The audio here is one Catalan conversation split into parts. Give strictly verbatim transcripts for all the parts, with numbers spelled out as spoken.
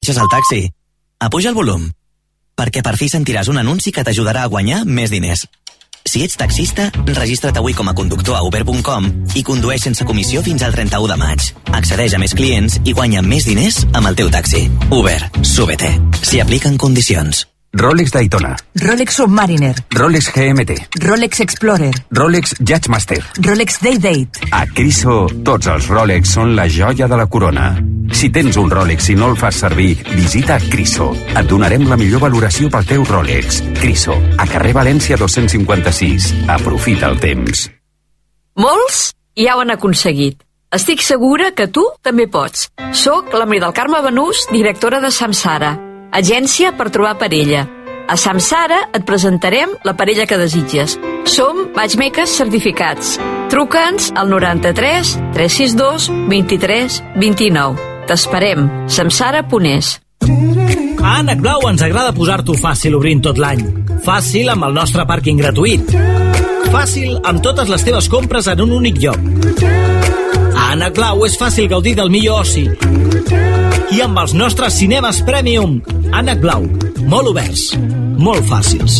Baixes el taxi. Apuja el volum. Perquè per fi sentiràs un anunci que t'ajudarà a guanyar més diners. Si ets taxista, registra't avui com a conductor a uber punt com i condueix sense comissió fins al trenta-u de maig. Accedeix a més clients i guanya més diners amb el teu taxi. Uber, súbete. S'hi apliquen condicions. Rolex Daytona. Rolex Submariner. Rolex G M T. Rolex Explorer. Rolex Judgemaster. Rolex Day-Date. A Criso, tots els Rolex són la joia de la corona. Si tens un Rolex i no el fas servir, visita Criso. Et donarem la millor valoració pel teu Rolex. Criso, a carrer València dos-cents cinquanta-sis. Aprofita el temps. Molts ja ho han aconseguit. Estic segura que tu també pots. Soc la Maria del Carme Benús, directora de Samsara, agència per trobar parella. A Samsara et presentarem la parella que desitges. Som matchmakers certificats. Truca'ns al noranta-tres tres sis dos vint-i-tres vint-i-nou. T'esperem. samsara punt es. A Ànec Blau ens agrada posar-t'ho fàcil obrint tot l'any. Fàcil amb el nostre pàrquing gratuït. Fàcil amb totes les teves compres en un únic lloc. A Ànec Blau és fàcil gaudir del millor oci. I amb els nostres cinemes Premium. Ànec Blau, molt oberts, molt fàcils.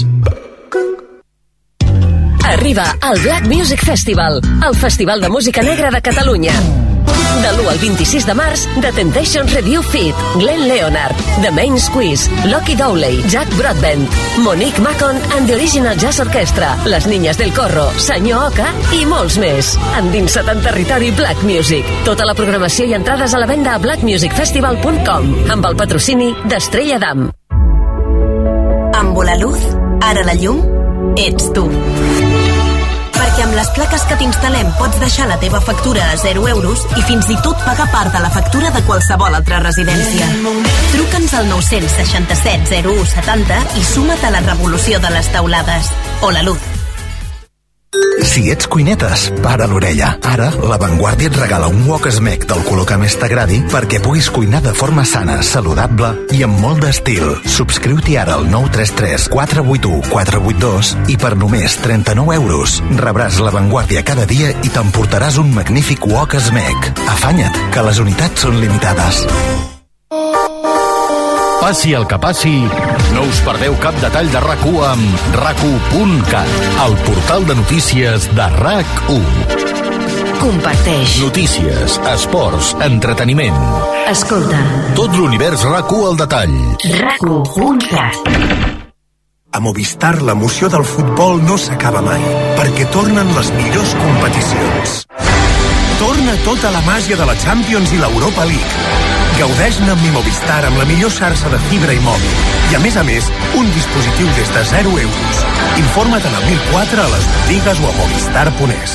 Arriba al Black Music Festival, el festival de música negra de Catalunya. De l'u al vint-i-sis de març, The Temptations Review Feat, Glenn Leonard, The Main Squeeze, Lucky Dowley, Jack Broadbent, Monique Macon and the Original Jazz Orchestra, Les Niñas del Corro, Senyor Oca i molts més. Endinsa't en territori Black Music. Tota la programació i entrades a la venda a black music festival punt com, amb el patrocini d'Estrella Damm. Amb Volaluz, ara la llum ets tu. Perquè amb les plaques que t'instal·lem pots deixar la teva factura a zero euros i fins i tot pagar part de la factura de qualsevol altra residència. Truca'ns al nou-cents seixanta-set zero u setanta i suma't a la revolució de les teulades. Volaluz. Si ets cuinetes, para l'orella. Ara, La Vanguardia et regala un wok smeg del color que més t'agradi perquè puguis cuinar de forma sana, saludable i amb molt d'estil. Subscriu-t'hi ara al nou tres tres quatre vuit u quatre vuit dos i per només trenta-nou euros rebràs La Vanguardia cada dia i t'emportaràs un magnífic wok smeg. Afanya't, que les unitats són limitades. Passi el que passi, no us perdeu cap detall de RAC u amb rac u punt cat, el portal de notícies de RAC u. Comparteix. Notícies, esports, entreteniment. Escolta. Tot l'univers RAC u al detall. rac u punt cat. A Movistar l'emoció del futbol no s'acaba mai, perquè tornen les millors competicions. Torna tota la màgia de la Champions i l'Europa League. Gaudeix-ne amb mi Movistar amb la millor xarxa de fibra i mòbil. I a més a més, un dispositiu des de zero euros. Informa't en el mil quatre a les botigues o a movistar punt es.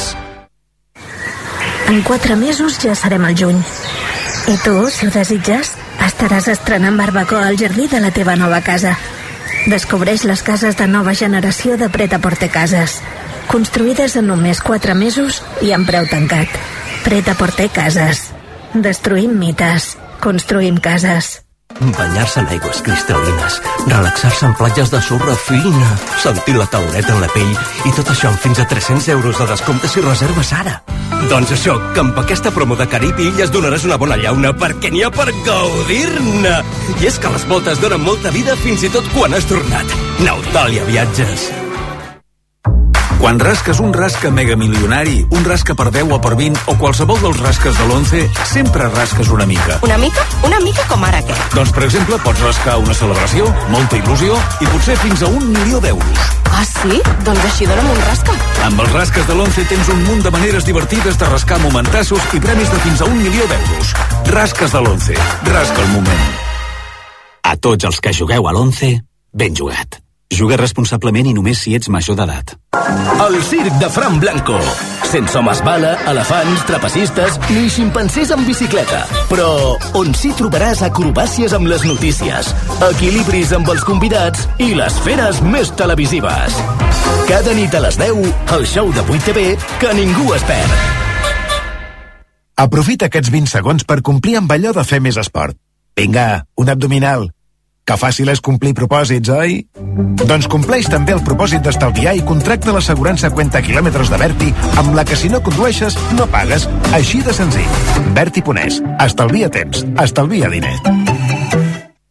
En quatre mesos ja serem al juny. I tu, si ho desitges, estaràs estrenant barbacoa al jardí de la teva nova casa. Descobreix les cases de nova generació de Pret-a-Porter Cases. Construïdes en només quatre mesos i amb preu tancat. Pret-a-Porter Cases. Destruïm mites. Construïm cases. Banyar-se en aigües cristal·lines, relaxar-se en platges de sorra fina, sentir la tauleta en la pell i tot això amb fins a tres-cents euros de descompte si reserves ara. Doncs això, que amb aquesta promo de Carib i Illes donaràs una bona llauna perquè n'hi ha per gaudir-ne. I és que les voltes donen molta vida fins i tot quan has tornat. Nautàlia Viatges. Quan rasques un rasca megamilionari, un rasca per deu o per vint o qualsevol dels rasques de l'onze, sempre rasques una mica. Una mica? Una mica com ara què? Doncs, per exemple, pots rascar una celebració, molta il·lusió i potser fins a un milió d'euros. Ah, sí? Doncs així dona'm un rasca. Amb els rasques de l'onze tens un munt de maneres divertides de rascar momentassos i premis de fins a un milió d'euros. Rasques de l'onze. Rasca el moment. A tots els que jugueu a l'onze, ben jugat. Juga responsablement i només si ets major d'edat. El circ de Fran Blanco. Sense homes bala, elefants, trapecistes ni ximpancers amb bicicleta. Però on sí trobaràs acrobàcies amb les notícies, equilibris amb els convidats i les feres més televisives. Cada nit a les deu, el show de vuit T V que ningú es perd. Aprofita aquests vint segons per complir amb allò de fer més esport. Vinga, un abdominal. Que fàcil és complir propòsits, oi? Doncs compleix també el propòsit d'estalviar i contracta l'assegurança Cuenta Quilòmetres de Berti, amb la que si no condueixes, no pagues. Així de senzill. Berti punt es. Estalvia temps. Estalvia diners.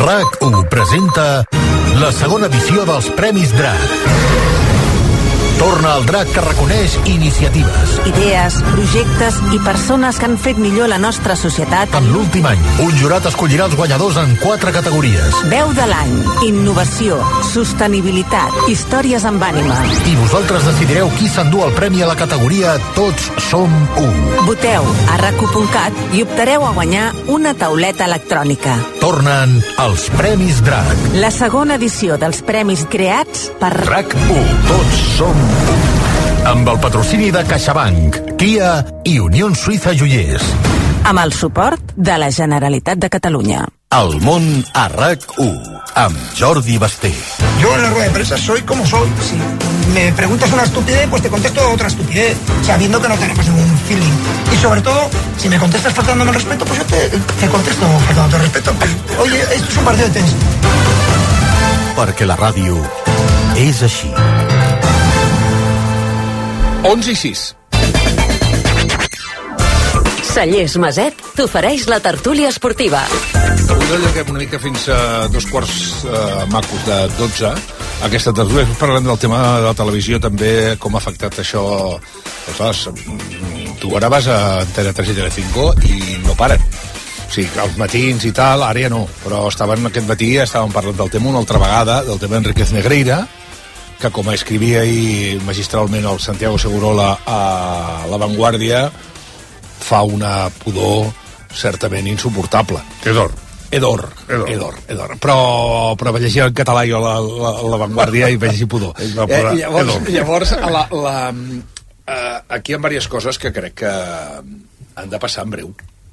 RAC u presenta la segona edició dels Premis Drac. Torna el Drac que reconeix iniciatives, idees, projectes i persones que han fet millor la nostra societat. En l'últim any, un jurat escollirà els guanyadors en quatre categories. Veu de l'any, innovació, sostenibilitat, històries amb ànima. I vosaltres decidireu qui s'endú el premi a la categoria Tots som u. Voteu a rac u punt cat i optareu a guanyar una tauleta electrònica. Tornen els Premis Drac. La segona edició dels premis creats per RAC u. Tots som amb el patrocini de CaixaBank, Kia i Unió Suïssa Joiers. Amb el suport de la Generalitat de Catalunya. El món a RAC u, amb Jordi Basté. Yo en la rueda de prensa soy como soy. Si me preguntas una estupidez, pues te contesto otra estupidez, sabiendo que no tenemos ningún feeling. Y sobre todo, si me contestas faltándome el respeto, pues yo te, te contesto faltándote el respeto. Oye, esto es un partido de tenis. Perquè la ràdio és així. onze i sis. Cellers Maset t'ofereix la tertúlia esportiva. Us allarguem una mica fins a dos quarts eh, macos de dotze. Aquesta tertúlia, parlem del tema de la televisió també, com ha afectat això. Ostres, tu ara vas a Antena tres i Telecinco i no paren. O sigui, als matins i tal, ara ja no, però estaven aquest matí, estàvem parlant del tema una altra vegada, del tema Enríquez Negreira, que com escrivia ahir magistralment el Santiago Segurola a La Vanguardia, fa una pudor certament insuportable. Edor. Edor, edor, edor, edor. Però, però vaig llegir en català jo la, la, la Vanguardia i vaig llegir pudor. Eh, llavors, llavors la, la, eh, aquí hi ha diverses coses que crec que han de passar en breu.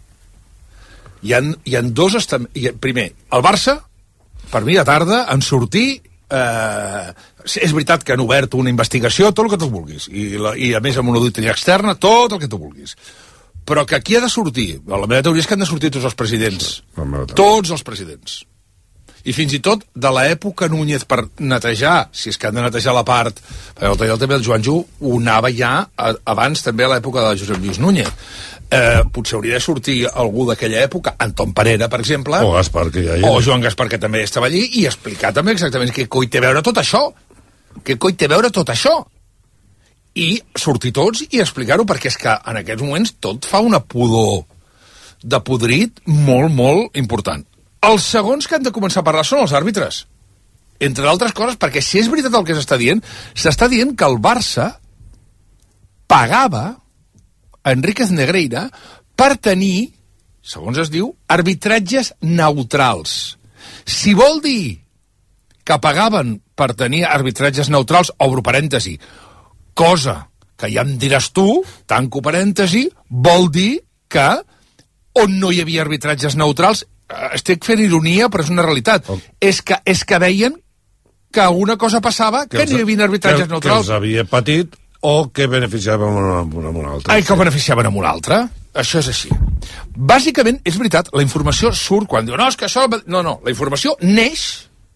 Hi ha, hi ha dos... Estam... Primer, el Barça, per mi a tarda, en sortir... Eh, és veritat que han obert una investigació, tot el que tu vulguis, i, la, i a més amb una auditoria externa, tot el que tu vulguis, però que aquí ha de sortir, la meva teoria és que han de sortir tots els presidents, tots els presidents, i fins i tot de l'època Núñez, per netejar, si és que han de netejar la part, perquè el també el Joan Ju ho anava ja a, abans també a l'època de Josep Lluís Núñez. Eh, potser hauria de sortir algú d'aquella època, Anton Parera, per exemple, o Gaspar, que ja hi o Joan Gaspar, que també estava allí, i explicar també exactament què coi té a veure tot això, què coi té a veure tot això, i sortir tots i explicar-ho, perquè és que en aquests moments tot fa una pudor de podrit molt, molt important. Els segons que han de començar a parlar són els àrbitres, entre d'altres coses, perquè si és veritat el que s'està dient, s'està dient que el Barça pagava Enríquez Negreira per tenir, segons es diu, arbitratges neutrals. Si vol dir que pagaven per tenir arbitratges neutrals, obro parèntesi, cosa que ja em diràs tu, tanco parèntesi, vol dir que on no hi havia arbitratges neutrals, estic fent ironia, però és una realitat, oh. és, que, és que veien que una cosa passava, que, que no hi havia arbitratges que, neutrals. Que els havia patit o que beneficiaven amb una, una altra. Ai, que beneficiaven amb una altra. Això és així. Bàsicament, és veritat, la informació surt quan diu, no, és que això... No, no, la informació neix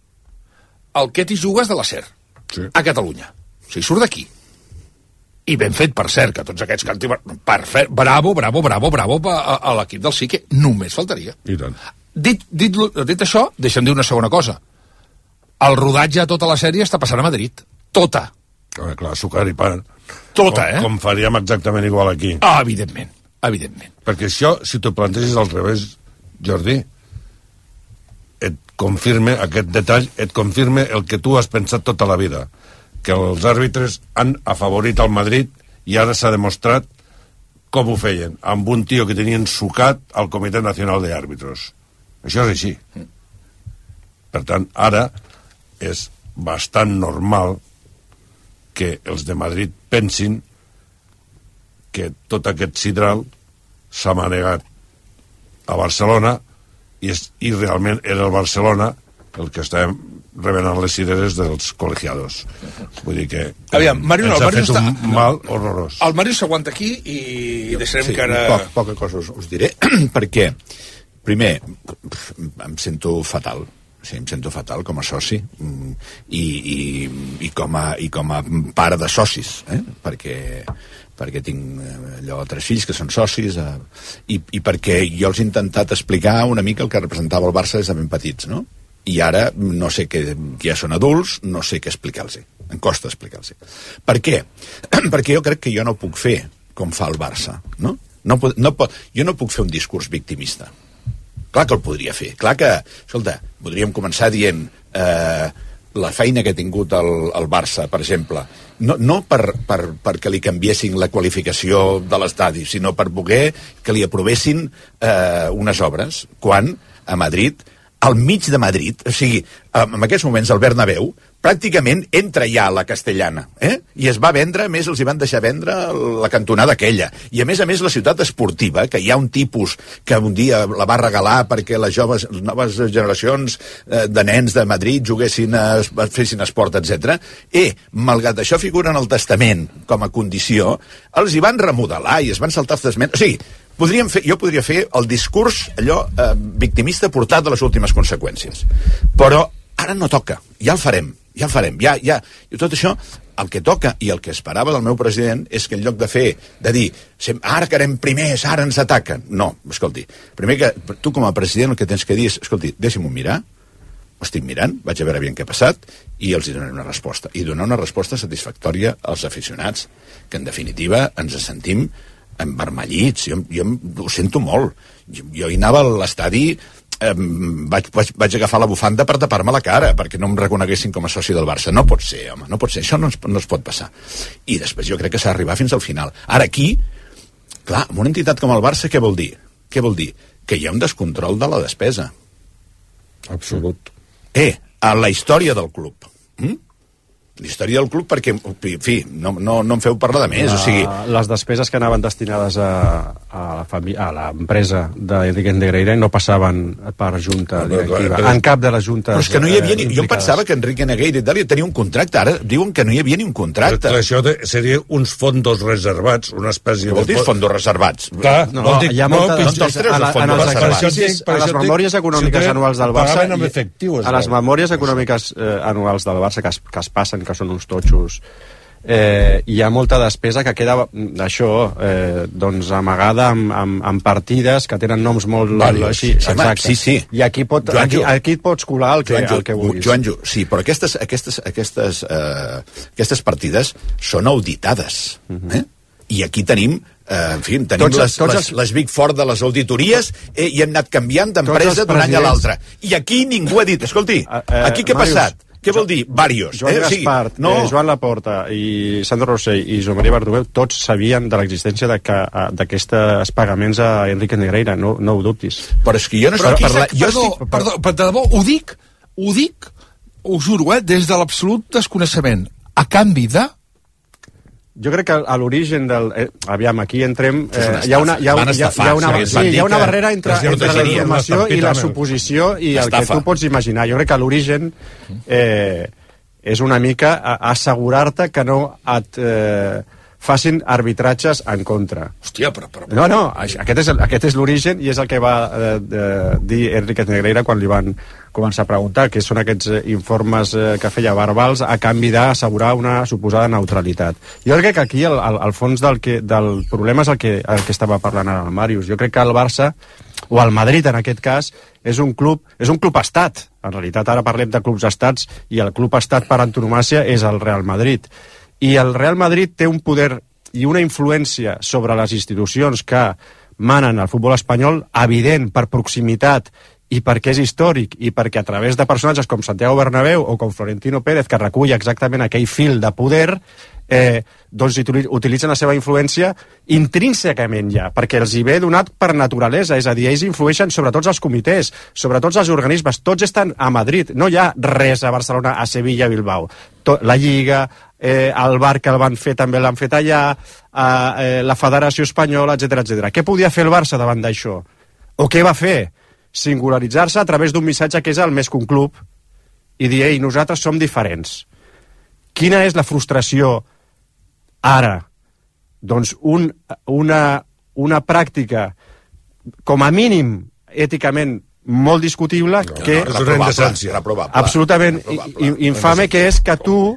al que t'hi jugues de la SER, sí. A Catalunya. O sigui, surt d'aquí. I ben fet, per cert, que tots aquests que... Per fer, bravo, bravo, bravo, bravo a, a l'equip del S I C, només faltaria. I tant. Dit, dit, dit això, deixa'm dir una segona cosa. El rodatge a tota la sèrie està passant a Madrid. Tota. Ah, clar, sucar i pa. Tota, com, eh? Com faríem exactament igual aquí. Ah, evidentment, evidentment. Perquè això, si t'ho planteges al revés, Jordi, et confirme, aquest detall, et confirme el que tu has pensat tota la vida, que els àrbitres han afavorit el Madrid i ara s'ha demostrat com ho feien, amb un tio que tenien sucat al Comitè Nacional d'Àrbitros. Això és així. Per tant, ara és bastant normal que els de Madrid pensin que tot aquest sidral s'ha manegat a Barcelona i, és, i realment era el Barcelona el que estava revenant les cireres dels col·legiados. Vull dir que Aviam, Mario, ens no, ha fet està... un mal horrorós. El Mario s'aguanta aquí i deixarem sí, que ara... Poc, poca cosa us, us diré, perquè primer, em sento fatal. Sí, em sento fatal com a soci i, i, i, com, a, i com a pare de socis, eh? perquè, perquè tinc allò tres fills que són socis eh? I, i perquè jo els he intentat explicar una mica el que representava el Barça des de ben petits, no? i ara no sé què, ja són adults, no sé què explicar-los. Em costa explicar-los. Per què? Perquè jo crec que jo no puc fer com fa el Barça, no? No, no, jo no puc fer un discurs victimista. Clar que el podria fer. Clar que, escolta, podríem començar dient eh, la feina que ha tingut el, el Barça, per exemple, no, no per, per, perquè li canviessin la qualificació de l'estadi, sinó per voler que li aprovessin eh, unes obres, quan a Madrid, al mig de Madrid, o sigui, en aquests moments el Bernabéu, pràcticament entra ja a la Castellana, eh? I es va vendre, a més els hi van deixar vendre la cantonada aquella, i a més a més la ciutat esportiva, que hi ha un tipus que un dia la va regalar perquè les joves, les noves generacions eh, de nens de Madrid juguessin, a, fessin esport, etcètera. Eh, malgrat això figura en el testament com a condició, els hi van remodelar i es van saltar els esments. O sigui, podríem fer, jo podria fer el discurs allò eh, victimista portat de les últimes conseqüències, però ara no toca, ja el farem, ja el farem, ja, ja. I tot això, el que toca i el que esperava del meu president és que en lloc de fer, de dir, ara que anem primers, ara ens ataquen. No, escolti, primer que tu com a president el que tens que dir és, escolti, deixi'm-ho mirar, ho estic mirant, vaig a veure bien què ha passat i els hi donaré una resposta. I donar una resposta satisfactòria als aficionats, que en definitiva ens sentim envermellits, jo, jo ho sento molt. Jo, jo hi anava a l'estadi, eh, vaig, vaig, vaig agafar la bufanda per tapar-me la cara, perquè no em reconeguessin com a soci del Barça. No pot ser, home, no pot ser, això no, ens, no es pot passar. I després jo crec que s'ha d'arribar fins al final. Ara aquí, clar, amb una entitat com el Barça, què vol dir? Què vol dir? Que hi ha un descontrol de la despesa. Absolut. Eh, a la història del club. Mm? La història del club, perquè, en fi, no, no, no em feu parlar de més, la, o sigui... Les despeses que anaven destinades a, a, la a l'empresa d'Enrique Negreira no passaven per junta no, directiva, però, en cap de les juntes... Però és que no hi havia ni... Eh, jo pensava que Enrique Negreira tenia un contracte, ara diuen que no hi havia ni un contracte. Però això de, seria uns fondos reservats, una espècie de... Què vol dir fondos reservats? Clar, no, no, dic, hi ha molta... No, doncs a, la, en els exercicis, a les memòries econòmiques anuals del Barça... A les memòries econòmiques eh, anuals del Barça que es, que es passen, que són uns totxos, eh, hi ha molta despesa que queda això eh, doncs amagada amb, amb, amb partides que tenen noms molt així, exacte. Sí, sí. I aquí, pot, aquí, aquí et pots colar el que, Joanjo, el que vulguis. Joanjo, sí, però aquestes, aquestes, aquestes, eh, aquestes partides són auditades, eh? I aquí tenim eh, en fi, tenim tots, les, tots les, les Big Four de les auditories eh, i hem anat canviant d'empresa d'un any a l'altre. I aquí ningú ha dit, escolti, eh, aquí què ha passat? Què vol dir? Varios. Joan eh? Gaspart, sí, no... eh, Joan Laporta i Sandro Rossell i Joan Maria Bartomeu tots sabien de l'existència d'aquests pagaments a Enrique Negreira, no, no ho dubtis. Però és que jo no però, estic... Per, per, jo estic... Perdó, perdó, per de debò, ho dic, ho dic, ho juro, eh, des de l'absolut desconeixement, a canvi de... Jo crec que a l'origen del... Eh, aviam, aquí entrem... Eh, hi ha una, hi ha, hi ha, hi ha una, sí, hi ha una barrera entre, entre la informació i la suposició i el que tu pots imaginar. Jo crec que l'origen eh, és una mica assegurar-te que no et eh, facin arbitratges en contra. Hòstia, però... però... No, no, aquest és, aquest és l'origen i és el que va eh, eh, dir Enrique Negreira quan li van començar a preguntar, que són aquests eh, informes eh, que feia verbals a canvi d'assegurar una suposada neutralitat. Jo crec que aquí el, el, el fons del, que, del problema és el que, el que estava parlant ara el Màrius. Jo crec que el Barça, o el Madrid en aquest cas, és un club, és un club estat. En realitat ara parlem de clubs estats i el club estat per antonomàsia és el Real Madrid. I el Real Madrid té un poder i una influència sobre les institucions que manen al futbol espanyol evident per proximitat i perquè és històric i perquè a través de personatges com Santiago Bernabéu o com Florentino Pérez, que recull exactament aquell fil de poder, eh, doncs utilitzen la seva influència intrínsecament ja, perquè els hi ve donat per naturalesa, és a dir, ells influeixen sobre tots els comitès, sobre tots els organismes, tots estan a Madrid, no hi ha res a Barcelona, a Sevilla, a Bilbao. Tot, la Lliga, eh, el bar que el van fer també l'han fet allà, eh, la Federació Espanyola, etcètera, etcètera. Què podia fer el Barça davant d'això? O què va fer? Singularitzar-se a través d'un missatge que és el més que un club i dir, ei, nosaltres som diferents. Quina és la frustració ara? Doncs un, una, una pràctica com a mínim èticament molt discutible no, que... No, és una indecència. Reprobable. Absolutament reprobable. Infame, que és que tu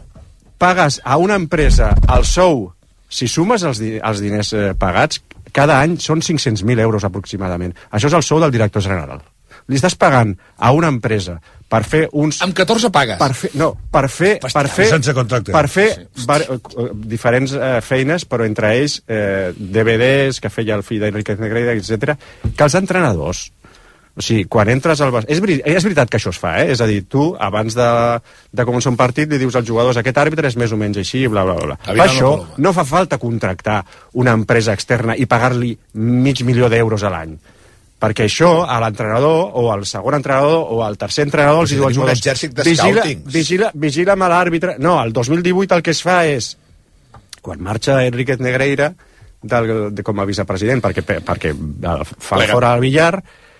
pagues a una empresa el sou, si sumes els, di els diners eh, pagats, cada any són cinc-cents mil euros aproximadament. Això és el sou del director general. Li estàs pagant a una empresa per fer uns... Amb catorze pagues. Per fer, no, per fer... Per fer, sense contracte. Per fer sí. var, diferents eh, feines, però entre ells eh, D V Ds que feia el fill d'Enrique Negreira, etcètera, que els entrenadors... O sigui, quan entres al... És, ver és veritat que això es fa, eh? És a dir, tu, abans de, de començar un partit, li dius als jugadors aquest àrbitre és més o menys així, bla, bla, bla. Per això no fa falta contractar una empresa externa i pagar-li mig milió d'euros a l'any. Perquè això, a l'entrenador, o al segon entrenador, o al tercer entrenador, els diu als jugadors... Un exèrcit de vigila, scoutings. vigila, vigila amb l'àrbitre... No, el dos mil divuit el que es fa és... Quan marxa Enríquez Negreira del, de, com a vicepresident, perquè, perquè fa Plega. fora al Villar,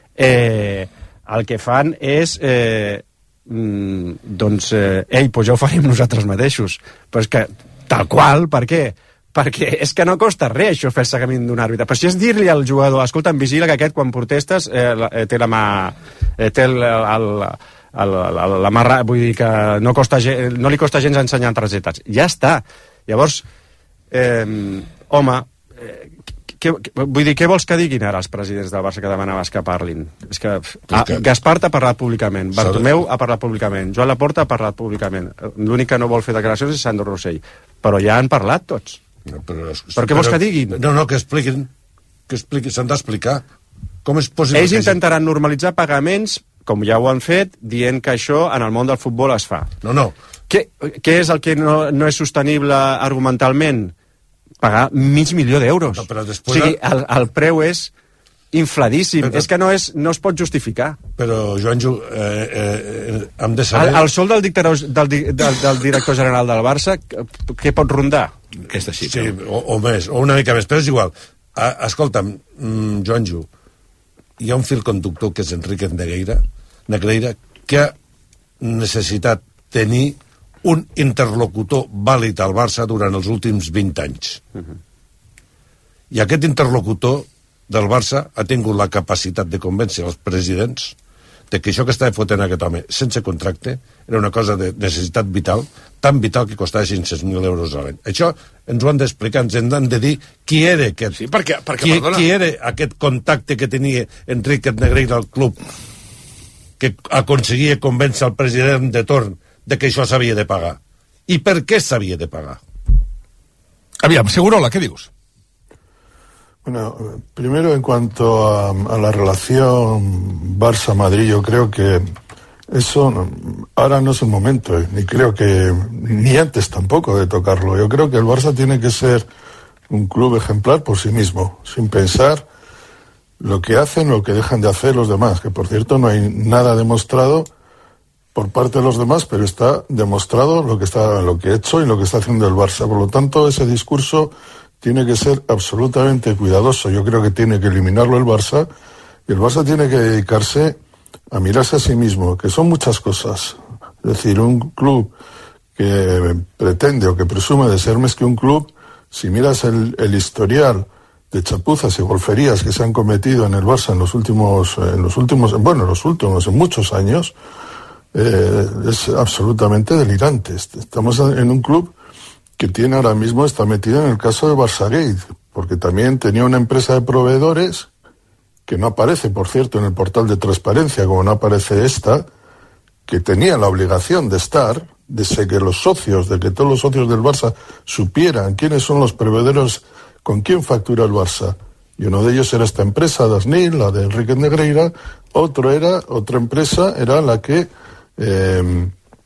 eh, el que fan és... Eh, mm, doncs, eh, ei, doncs ja ho farem nosaltres mateixos. Però és que, tal qual, per què? Perquè és que no costa res això fer el seguiment d'un àrbitre, però si és dir-li al jugador escolta, vigila que aquest quan protestes eh, eh, té la mà eh, té el, el, el, el, la mà, vull dir que no, costa, no li costa gens ensenyar targetes, ja està. Llavors eh, home eh, que, que, vull dir, què vols que diguin ara els presidents del Barça que demanaves que parlin? És que, ah, Gaspar ha parlat públicament, Bartomeu ha parlat públicament, Joan Laporta ha parlat públicament, l'únic que no vol fer declaracions és Sandro Rossell, però ja han parlat tots. No, però, però què vols que diguin? No, no, que expliquin, que expliquin, s'han d'explicar. Com és possible? Ells intentaran normalitzar pagaments, com ja ho han fet, dient que això en el món del futbol es fa. No, no. Què, què és el que no, no és sostenible argumentalment? Pagar mig milió d'euros. No, però després... O sigui, el, el preu és infladíssim. Però... És que no, és, no es pot justificar. Però, Joanjo, eh, eh, hem de saber... El, el sol del, dictador, del, del, del director general del Barça, què pot rondar? Aquesta xifra. Sí, o, o més, o una mica més, però és igual. A, escolta'm, mm, Joanjo, hi ha un fil conductor que és Enríquez Negreira, Negreira que ha necessitat tenir un interlocutor vàlid al Barça durant els últims vint anys. Uh -huh. I aquest interlocutor del Barça ha tingut la capacitat de convèncer els presidents de que això que estava fotent aquest home sense contracte era una cosa de necessitat vital, tan vital que costava cinc-cents mil euros a l'any. Això ens ho han d'explicar, ens han de dir qui era aquest, sí, perquè, perquè, qui, qui era aquest contacte que tenia Enríquez Negreira al club que aconseguia convèncer el president de torn de que això s'havia de pagar. I per què s'havia de pagar? Aviam, Segurola, ¿qué dius? Bueno, primero en cuanto a, a la relación Barça-Madrid, yo creo que eso no, ahora no es el momento, eh, ni creo que, ni antes tampoco de tocarlo. Yo creo que el Barça tiene que ser un club ejemplar por sí mismo, sin pensar lo que hacen o lo que dejan de hacer los demás, que por cierto no hay nada demostrado por parte de los demás, pero está demostrado lo que está, lo que ha hecho y lo que está haciendo el Barça. Por lo tanto, ese discurso tiene que ser absolutamente cuidadoso. Yo creo que tiene que eliminarlo el Barça, y el Barça tiene que dedicarse a mirarse a sí mismo, que son muchas cosas. Es decir, un club que pretende o que presume de ser más que un club, si miras el, el historial de chapuzas y golferías que se han cometido en el Barça en los últimos, en los últimos, bueno, en los últimos, en muchos años, eh, es absolutamente delirante. Estamos en un club que tiene ahora mismo, está metido en el caso de Barçagate, porque también tenía una empresa de proveedores que no aparece, por cierto, en el portal de transparencia, como no aparece esta, que tenía la obligación de estar, de que los socios, de que todos los socios del Barça supieran quiénes son los proveedores, con quién factura el Barça. Y uno de ellos era esta empresa, Dasnil, la de Enríquez Negreira. Otro era, otra empresa era la que, eh,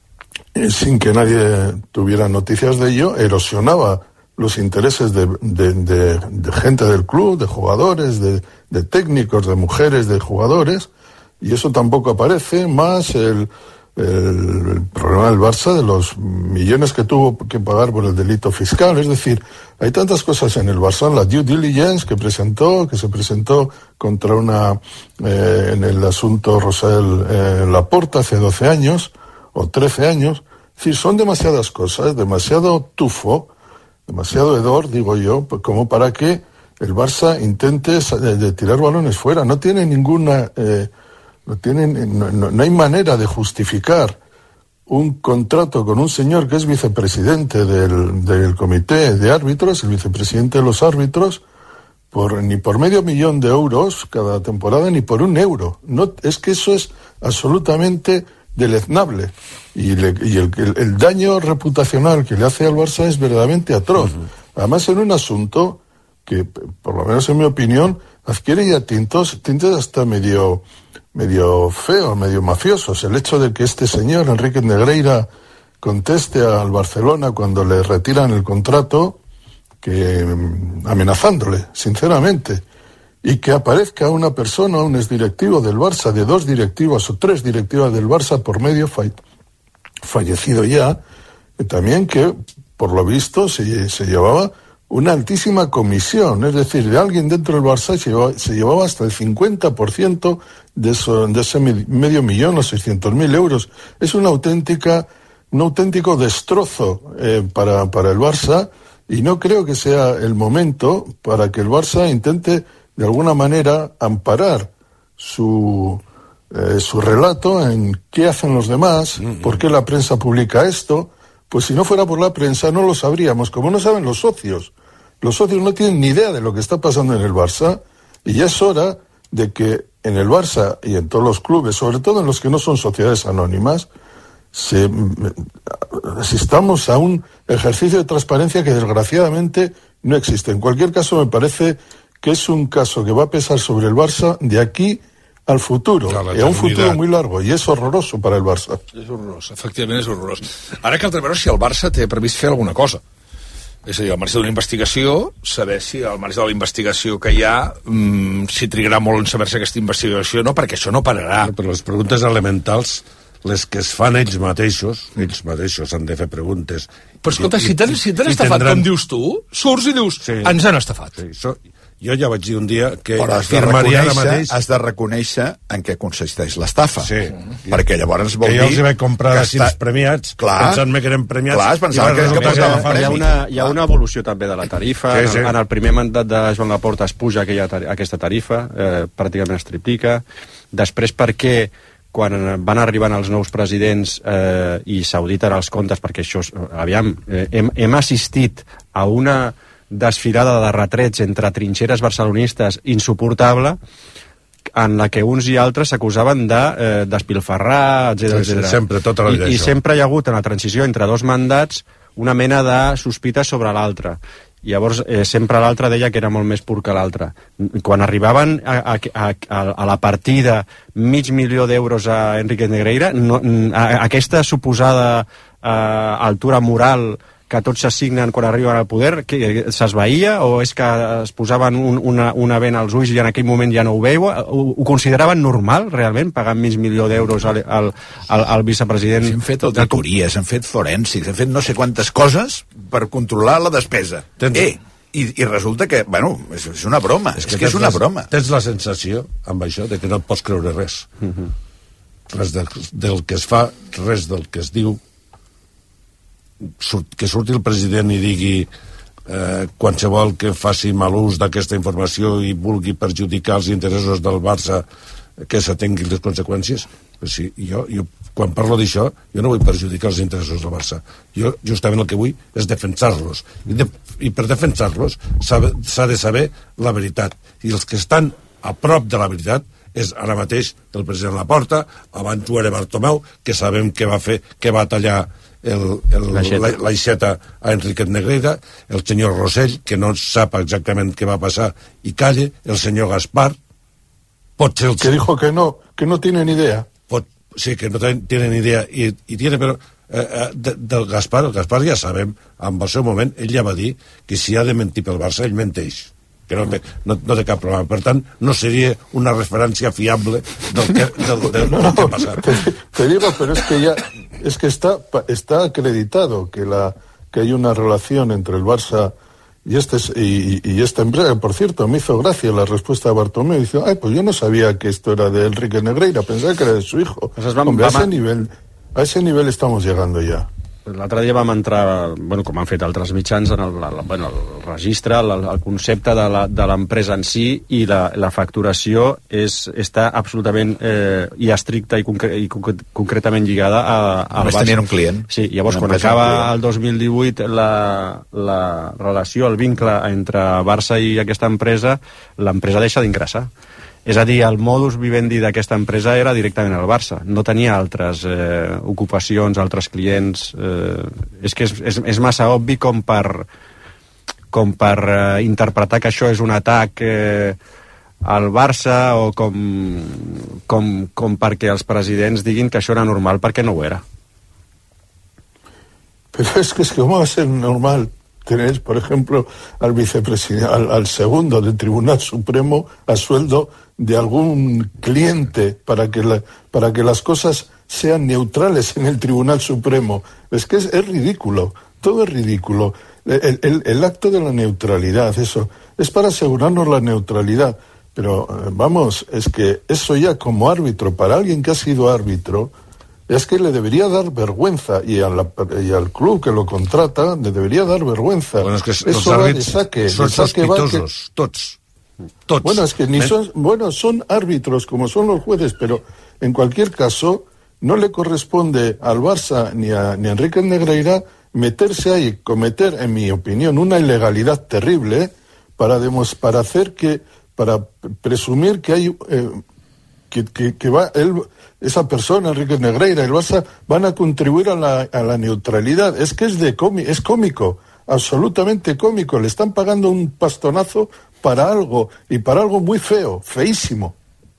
sin que nadie tuviera noticias de ello, erosionaba los intereses de, de, de, de gente del club, de jugadores, de, de técnicos, de mujeres, de jugadores, y eso tampoco aparece, más el, el, el problema del Barça de los millones que tuvo que pagar por el delito fiscal. Es decir, hay tantas cosas en el Barça, la due diligence que presentó, que se presentó contra una, eh, en el asunto Rosell eh, Laporta hace doce años, o trece años. Es decir, son demasiadas cosas, demasiado tufo, demasiado hedor, digo yo, como para que el Barça intente de, de tirar balones fuera. No tiene ninguna, eh, no, tiene, no, no, no hay manera de justificar un contrato con un señor que es vicepresidente del, del comité de árbitros, el vicepresidente de los árbitros, por, ni por medio millón de euros cada temporada, ni por un euro. No, es que eso es absolutamente deleznable. Y, le, y el, el, el daño reputacional que le hace al Barça es verdaderamente atroz. Uh-huh. Además, en un asunto que, por lo menos en mi opinión, adquiere ya tintos, tintes hasta medio, medio feos, medio mafiosos. El hecho de que este señor, Enrique Negreira, conteste al Barcelona cuando le retiran el contrato, que amenazándole, sinceramente, y que aparezca una persona, un exdirectivo del Barça, de dos directivos o tres directivas del Barça por medio, fa- fallecido ya, y también que, por lo visto, se, se llevaba una altísima comisión, es decir, de alguien dentro del Barça se llevaba, se llevaba hasta el cincuenta por ciento de, eso, de ese medio millón o seiscientos mil euros. Es una auténtica, un auténtico destrozo eh, para, para el Barça, y no creo que sea el momento para que el Barça intente de alguna manera amparar su, eh, su relato en qué hacen los demás, mm-hmm. por qué la prensa publica esto. Pues si no fuera por la prensa no lo sabríamos, como no saben los socios. Los socios no tienen ni idea de lo que está pasando en el Barça, y ya es hora de que en el Barça y en todos los clubes, sobre todo en los que no son sociedades anónimas, se, asistamos a un ejercicio de transparencia que desgraciadamente no existe. En cualquier caso, me parece que es un caso que va a pesar sobre el Barça de aquí al futuro, i a un futur muy largo, i és horroroso per al Barça. És horrorós, efectivament és horrorós. Ara cal veure si el Barça té previst fer alguna cosa. És a dir, al marge d'una investigació, saber si al marge de la investigació que hi ha, mmm, si trigarà molt en saber-se aquesta investigació o no, perquè això no pararà. Però les preguntes elementals, les que es fan ells mateixos, ells mateixos han de fer preguntes. Però escolta, i, si t'han si estafat, tindran... com dius tu, surts i dius, sí, ens han estafat. Sí, so... Jo ja vaig dir un dia que però has de, mateix... has de reconèixer en què consisteix l'estafa. Sí. Perquè llavors vol que dir... Que jo els hi vaig comprar així està... premiats, clar, pensant-me que eren premiats... Clar, es pensava que, que, que portava a hi ha, una, hi ha una evolució també de la tarifa. Sí, sí. En, en el primer mandat de Joan Laporta es puja aquella, aquesta tarifa, eh, pràcticament es triplica. Després, perquè quan van arribant els nous presidents eh, i s'auditen els comptes, perquè això, aviam, eh, hem, hem assistit a una desfilada de retrets entre trinxeres barcelonistes insuportable, en la que uns i altres s'acusaven de eh, despilfarrar, etcètera, sí, sí, etcètera. sempre, tota la vida I, I això. sempre hi ha hagut en la transició entre dos mandats una mena de sospita sobre l'altre. Llavors, eh, sempre l'altre deia que era molt més pur que l'altre. Quan arribaven a, a, a, a la partida mig milió d'euros a Enrique Negreira, no, a, a aquesta suposada eh, altura moral que tots s'assignen quan arriben al poder, que s'esvaïa, o és que es posaven un, una, una vena als ulls i en aquell moment ja no ho veieu? Ho, ho consideraven normal, realment, pagar mig milió d'euros al, al, al, al vicepresident? S'han fet auditories, s'han fet forènsics, s'han fet no sé quantes coses per controlar la despesa. Tens... Eh, i, i resulta que, bueno, és, és una broma, és que és, que és una la, broma. Tens la sensació, amb això, de que no et pots creure res. Uh-huh. Res de, del que es fa, res del que es diu, Surt, que surti el president i digui eh, qualsevol que faci mal ús d'aquesta informació i vulgui perjudicar els interessos del Barça, que s'atengui les conseqüències. Però sí, jo, jo quan parlo d'això, jo no vull perjudicar els interessos del Barça. Jo justament el que vull és defensar-los. I, de, i per defensar-los s'ha de saber la veritat. I els que estan a prop de la veritat és ara mateix el president Laporta, abans ho era Bartomeu, que sabem que va fer, que va tallar el, el, l'aixeta a Enriquet Negreira, el senyor Rosell, que no sap exactament què va passar i calle, el senyor Gaspar, pot ser el... Que dijo que no, que no tiene ni idea. Pot, sí, que no tiene ni idea, i, i tiene, però eh, de, del Gaspar, el Gaspar ja sabem, en el seu moment, ell ja va dir que si ha de mentir pel Barça, ell menteix, que no té, no, no té cap problema. Per tant, no seria una referència fiable del que, del, del, no, del que ha passat. Te, te digo, pero es que ya es que está, está acreditado que, la, que hay una relación entre el Barça y, este, y, y esta empresa. Por cierto, me hizo gracia la respuesta de Bartomeu. Dice, ay, pues yo no sabía que esto era de Enrique Negreira, pensaba que era de su hijo. Pues vam, Hombre, a, ese nivel, a ese nivel estamos llegando ya. L'altre dia vam entrar, bueno, com han fet altres mitjans, en el, el, bueno, el registre, el, el concepte de l'empresa en si, i la, la facturació és, està absolutament eh, i estricta i, concre i concre concretament lligada a, a Només tenien un client. Sí, llavors quan acaba el dos mil divuit la, la relació, el vincle entre Barça i aquesta empresa, l'empresa deixa d'ingressar. És a dir, el modus vivendi d'aquesta empresa era directament el Barça, no tenia altres eh, ocupacions, altres clients. Eh, és que és, és, és massa obvi com per, com per eh, interpretar que això és un atac eh, al Barça o com, com, com perquè els presidents diguin que això era normal perquè no ho era. Pero es que es que cómo va a ser normal tener, por ejemplo, al vicepresidente, al, al segundo del Tribunal Supremo a sueldo de algún cliente para que la, para que las cosas sean neutrales en el Tribunal Supremo. Es que es, es ridículo, todo es ridículo. El, el, el acto de la neutralidad, eso, es para asegurarnos la neutralidad. Pero, vamos, es que eso ya como árbitro, para alguien que ha sido árbitro, es que le debería dar vergüenza, y, a la, y al club que lo contrata le debería dar vergüenza. Bueno, es que eso va de saque, son de saque va que... tots, tots. Bueno, es que ni ¿Eh? son, bueno, son árbitros como son los jueces, pero en cualquier caso no le corresponde al Barça ni a, ni a Enrique Negreira meterse ahí, cometer, en mi opinión, una ilegalidad terrible para, demos, para hacer que, para presumir que hay... Eh, Que, que, que va él, esa persona, Enrique Negreira, el Barça, van a contribuir a la, a la neutralidad. Es que es de cómic, es cómico, absolutamente cómico. Le están pagando un pastonazo para algo, y para algo muy feo, feísimo.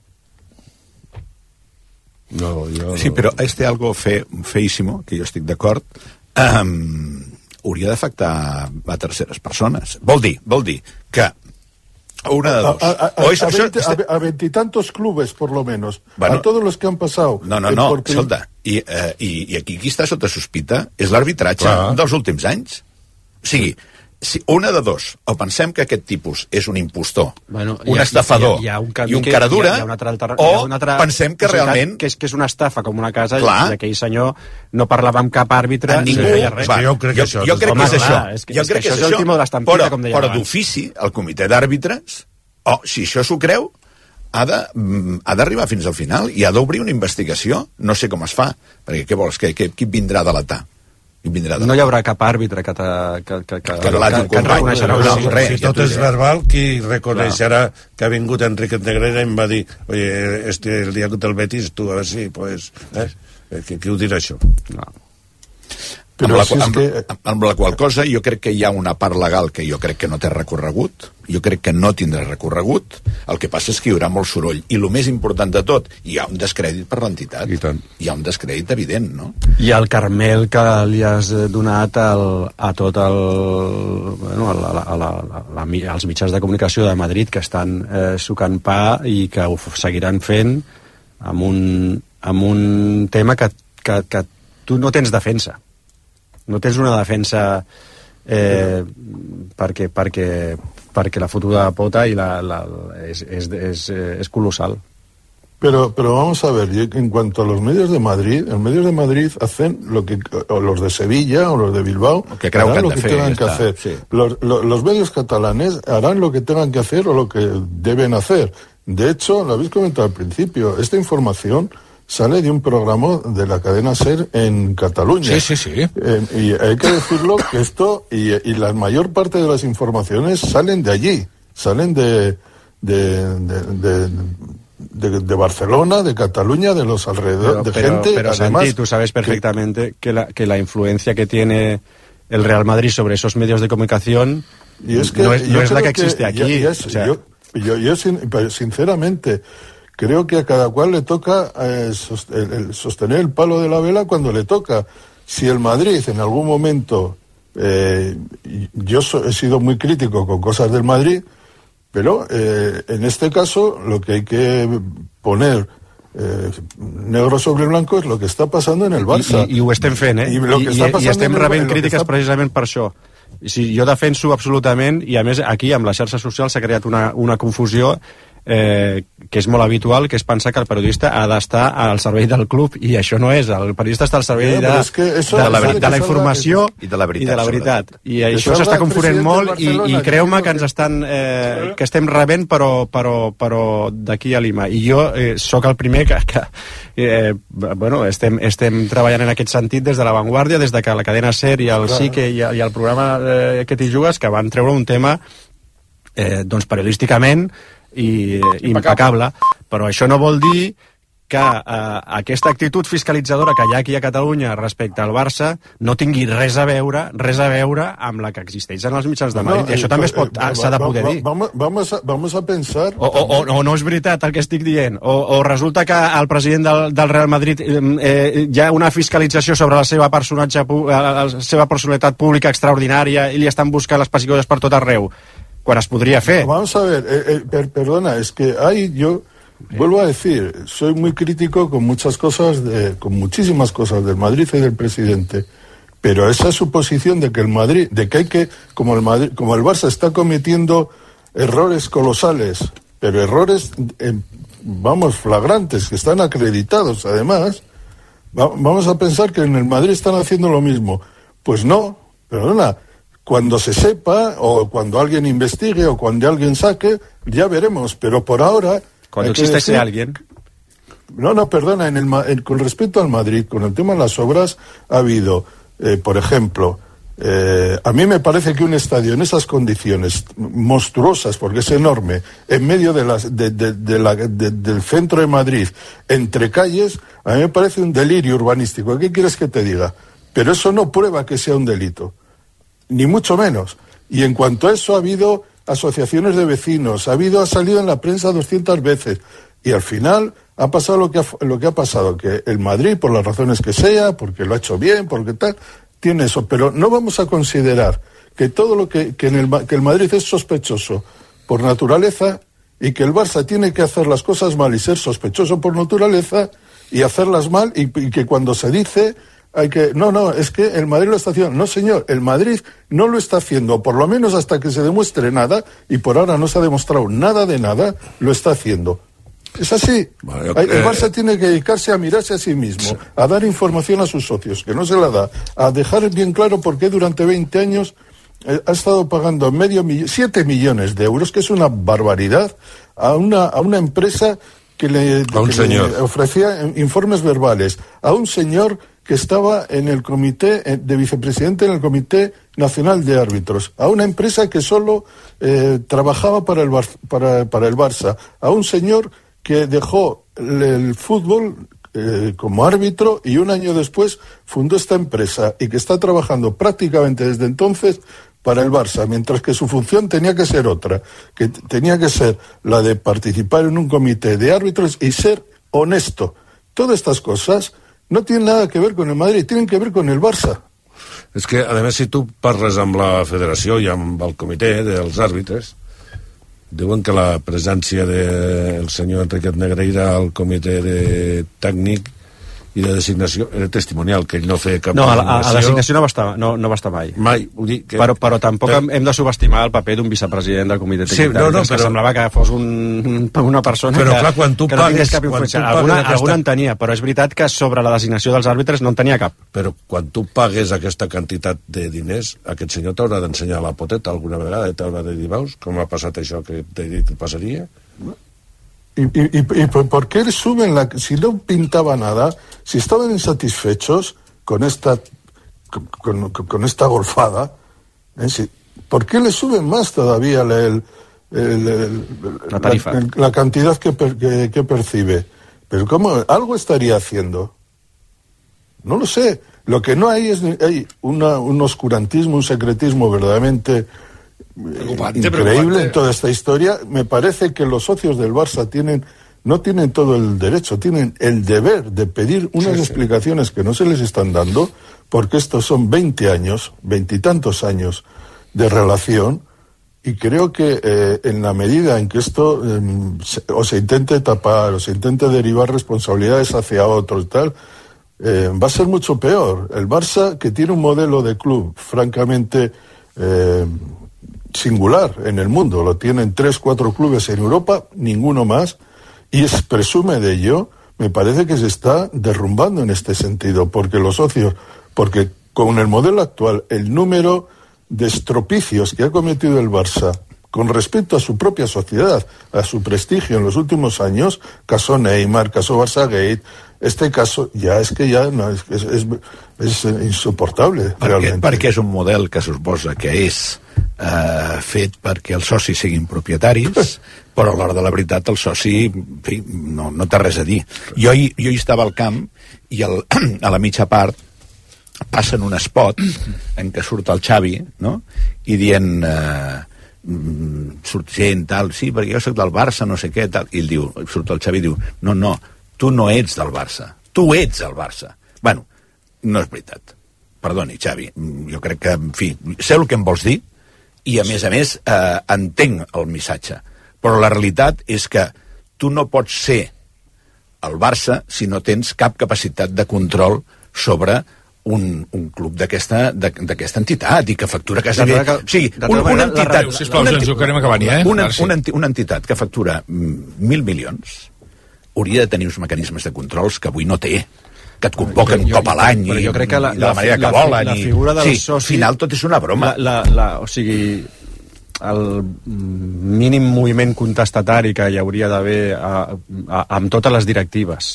No, jo sí, no. però este algo fe, feísimo, que jo estic d'acord, um, hauria d'afectar a terceres persones. Vol dir, vol dir que una de dos. A, a, a, o eso, a, veinte, eso, a, a veintitantos clubes, por lo menos. Bueno, a todos los que han pasado. No, no, eh, no, por... escolta, i, eh, i, i aquí qui està sota sospita és l'arbitratge dels últims anys. O sigui, si una de dos, o pensem que aquest tipus és un impostor, bueno, un ha, estafador hi ha, hi ha un i un cara dura, hi ha, hi ha una altra, o hi ha una altra pensem que realment... Que és, que és una estafa com una casa, Clar. i aquell senyor no parlava amb cap àrbitre ningú, ni feia res. Va, jo crec que, jo, jo crec que és això. És que, jo és crec que que això és el timó de l'estampida, però, com deia però abans. d'ofici, el comitè d'àrbitres, o oh, si això s'ho creu, ha de, ha d'arribar fins al final i ha d'obrir una investigació. No sé com es fa, perquè què vols, que, que, qui vindrà a delatar? Qui vindrà a delatar? No hi haurà cap àrbitre que, te, que, que, que, que, que, que et reconeixerà. No, No, res, si tot és verbal, qui reconeixerà Clar. que ha vingut Enrique Negreira i em va dir, oye, este, el dia que el Betis, tu, a ver si, pues, eh? Qui, qui ho dirà això? No. Amb Però la, si és amb, que... amb la qual cosa jo crec que hi ha una part legal que jo crec que no té recorregut, jo crec que no tindrà recorregut, el que passa és que hi haurà molt soroll, i el més important de tot, hi ha un descrèdit per l'entitat, hi ha un descrèdit evident, no? I el Carmel que li has donat al, a tot el, bueno, a la, a la, a la, als mitjans de comunicació de Madrid que estan eh, sucant pa i que ho seguiran fent amb un, amb un tema que, que, que tu no tens defensa. No tens una defensa eh, perquè, perquè, perquè la fotuda pota i la, la, és, és, és, és colossal. Pero, pero vamos a ver, en cuanto a los medios de Madrid, los medios de Madrid hacen lo que, o los de Sevilla o los de Bilbao, que creo harán que lo que fe, tengan está, que hacer. Sí. Los, los, los medios catalanes harán lo que tengan que hacer o lo que deben hacer. De hecho, lo habéis comentado al principio, esta información sale de un programa de la cadena SER en Cataluña. Sí, sí, sí. Eh, y hay que decirlo que esto, y, y la mayor parte de las informaciones salen de allí, salen de, de, de, de, de, de Barcelona, de Cataluña, de los alrededores, de pero, gente. Pero, además, Santi, tú sabes perfectamente que, que, la, que la influencia que tiene el Real Madrid sobre esos medios de comunicación y es que no es, no es la que que existe aquí. Ya, ya es, o sea, yo, yo, yo, sinceramente, creo que a cada cual le toca eh, sostener el palo de la vela cuando le toca. Si el Madrid en algún momento, eh, yo so, he sido muy crítico con cosas del Madrid, pero eh, en este caso lo que hay que poner eh, negro sobre blanco es lo que està passant en el Barça. I, i, i ho estem fent, eh? I, lo que I, i estem rebent crítiques està... precisament per això. Sí, jo defenso absolutament, i a més aquí amb les xarxes socials s'ha creat una, una confusió eh, que és molt habitual, que és pensar que el periodista ha d'estar al servei del club, i això no és. El periodista està al servei de, es que eso, de, la, de, de la informació i de la veritat. I, de la veritat. I això això s'està confonent molt, i, i creu-me que que... ens estan eh, que estem rebent, però, però, però d'aquí a Lima. I jo eh, sóc el primer que, que eh, bueno, estem, estem treballant en aquest sentit des de La Vanguardia, des de que la cadena SER i el SIC i, i el programa eh, que t'hi jugues, que van treure un tema eh, doncs periodísticament i eh, impecable, però això no vol dir que eh, aquesta actitud fiscalitzadora que hi ha aquí a Catalunya respecte al Barça no tingui res a veure res a veure amb la que existeix en els mitjans de Madrid, no, i això eh, també es pot, eh, s'ha de poder va, va, dir. Vamos, vamos, a, vamos a pensar... O, o, o, o no és veritat el que estic dient, o, o resulta que el president del, del Real Madrid eh, hi ha una fiscalització sobre la seva, personatge, la seva personalitat pública extraordinària i li estan buscant les pessigolles per tot arreu, quan es podria fer. Vamos a ver, eh, eh, per, perdona, es que hay yo... Vuelvo a decir, soy muy crítico con muchas cosas, de, con muchísimas cosas del Madrid y del presidente, pero esa suposición de que el Madrid, de que hay que, como el Madrid, como el Barça está cometiendo errores colosales, pero errores, eh, vamos, flagrantes, que están acreditados además, va, vamos a pensar que en el Madrid están haciendo lo mismo. Pues no, perdona, cuando se sepa, o cuando alguien investigue, o cuando alguien saque, ya veremos, pero por ahora... Cuando existe ese alguien. No, no, perdona, en el, en, con respecto al Madrid, con el tema de las obras, ha habido, eh, por ejemplo, eh, a mí me parece que un estadio en esas condiciones monstruosas, porque es enorme, en medio de las, de, de, de la, de, del centro de Madrid, entre calles, a mí me parece un delirio urbanístico. ¿Qué quieres que te diga? Pero eso no prueba que sea un delito, ni mucho menos. Y en cuanto a eso ha habido... asociaciones de vecinos, ha habido, ha salido en la prensa doscientas veces y al final ha pasado lo que ha, lo que ha pasado, que el Madrid, por las razones que sea, porque lo ha hecho bien, porque tal, tiene eso, pero no vamos a considerar que todo lo que, que, en el, que el Madrid es sospechoso por naturaleza y que el Barça tiene que hacer las cosas mal y ser sospechoso por naturaleza y hacerlas mal y, y que cuando se dice... Hay que, no, no, es que el Madrid lo está haciendo. No, señor, el Madrid no lo está haciendo, por lo menos hasta que se demuestre nada, y por ahora no se ha demostrado nada de nada, lo está haciendo. Es así. Bueno, yo, el Barça eh, tiene que dedicarse a mirarse a sí mismo, sí. A dar información a sus socios, que no se la da, a dejar bien claro por qué durante veinte años eh, ha estado pagando medio millón, siete millones de euros, que es una barbaridad, a una, a una empresa que le, a un que señor. le ofrecía informes verbales, a un señor que estaba en el comité de vicepresidente en el Comité Nacional de Árbitros, a una empresa que solo eh, trabajaba para el, Bar, para, para el Barça, a un señor que dejó el, el fútbol eh, como árbitro y un año después fundó esta empresa y que está trabajando prácticamente desde entonces para el Barça, mientras que su función tenía que ser otra, que tenía que ser la de participar en un comité de árbitros y ser honesto. Todas estas cosas no tienen nada que ver con el Madrid, tienen que ver con el Barça. És que, a més, si tu parles amb la federació i amb el comitè dels àrbitres, diuen que la presència del senyor Enriquet Negreira al comitè de tècnic i de designació era testimonial, que ell no feia cap no, a, a, a designació no va estar, no, no va estar mai. Mai, vull dir que... Però, però tampoc però... hem de subestimar el paper d'un vicepresident del comitè tècnic. Sí, no, no, però... que semblava que fos un, una persona però, que, clar, quan tu que no pagues, tingués cap influència. Alguna, aquesta... alguna en tenia, però és veritat que sobre la designació dels àrbitres no en tenia cap. Però quan tu pagues aquesta quantitat de diners, aquest senyor t'haurà d'ensenyar la poteta alguna vegada i t'haurà de dir, veus, com ha passat això que t'he dit que passaria? ¿Y, y, y por qué suben la... Si no pintaba nada, si estaban insatisfechos con esta con, con, con esta golfada, ¿eh? Si, ¿por qué le suben más todavía el, el, el, el, la, tarifa. la, la cantidad que, per, que, que percibe? Pero ¿cómo? Algo estaría haciendo. No lo sé. Lo que no hay es hay una, un oscurantismo, un secretismo verdaderamente... Preocupante, increíble preocupante. En toda esta historia. Me parece que los socios del Barça tienen no tienen todo el derecho, tienen el deber de pedir unas sí, explicaciones sí. que no se les están dando, porque estos son veinte años, veintitantos años de relación, y creo que eh, en la medida en que esto eh, se, o se intente tapar o se intente derivar responsabilidades hacia otros y tal, eh, va a ser mucho peor. El Barça, que tiene un modelo de club francamente eh, singular en el mundo, lo tienen tres, cuatro clubes en Europa, ninguno más, y es, presume de ello, me parece que se está derrumbando en este sentido, porque los socios, porque con el modelo actual, el número de estropicios que ha cometido el Barça con respecto a su propia sociedad, a su prestigio en los últimos años, caso Neymar, caso Barçagate, este caso ja és que ja no, és, és, és insuportable, perquè, realment. Perquè és un model que suposa que és eh, fet perquè els socis siguin propietaris, però a l'hora de la veritat el soci, en fi, no, no té res a dir. Jo hi, jo hi estava al camp i el, a la mitja part passen un spot en què surt el Xavi, no?, i dient eh, surt gent, tal, sí, perquè jo soc del Barça, no sé què, tal, i ell diu, surt el Xavi i diu, no, no, tu no ets del Barça, tu ets el Barça. Bueno, no és veritat. Perdoni, Xavi, jo crec que, en fi, sé el que em vols dir i, a més a més, eh, entenc el missatge, però la realitat és que tu no pots ser el Barça si no tens cap capacitat de control sobre un, un club d'aquesta d'aquesta entitat i que factura quasi bé. O sigui, un, una entitat... Sisplau, una, enti venir, eh? una, una, una entitat que factura mil milions hauria de tenir uns mecanismes de controls que avui no té, que et convoquen jo, jo, cop a l'any i, jo crec que la, i de la manera la, que volen. La figura del sí, soci... Al final tot és una broma. La, la, la, o sigui, el mínim moviment contestatari que hi hauria d'haver amb totes les directives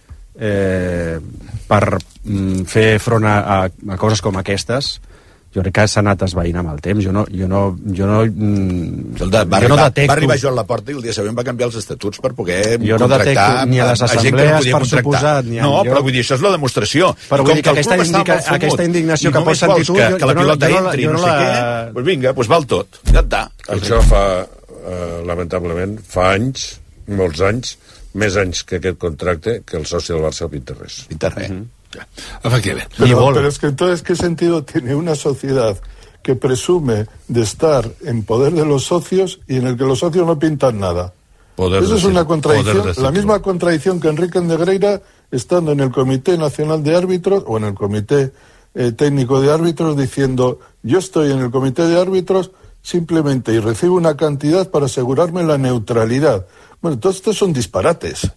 eh, per mm, fer front a, a, a coses com aquestes, jo crec que s'ha anat esveint amb el temps. Jo no... Jo no, jo no, mm, Escolta, va, jo arribar, no detecto... va arribar Joan Laporta i el dia següent va canviar els estatuts per poder jo no contractar ni a les assemblees, per suposat, ni a... No, però vull dir, això és la demostració. Però vull dir que aquesta, indica, aquesta indignació que pots sentir tu... Que, jo, que la jo pilota no, entri, jo no, no, no sé la... què, doncs vinga, doncs val tot. Ja està. Això fa, eh, lamentablement, fa anys, molts anys, més anys que aquest contracte, que el soci del Barça pinta res. Pinta res. Uh-huh. Efectivament. Pero, pero es que entonces, ¿qué sentido tiene una sociedad que presume de estar en poder de los socios y en el que los socios no pintan nada? Poder Eso decir, es una contradicción, poder la misma contradicción que Enrique Negreira, estando en el Comité Nacional de Árbitros o en el Comité eh, Técnico de Árbitros, diciendo, yo estoy en el Comité de Árbitros simplemente y recibo una cantidad para asegurarme la neutralidad. Bueno, todos estos son disparates.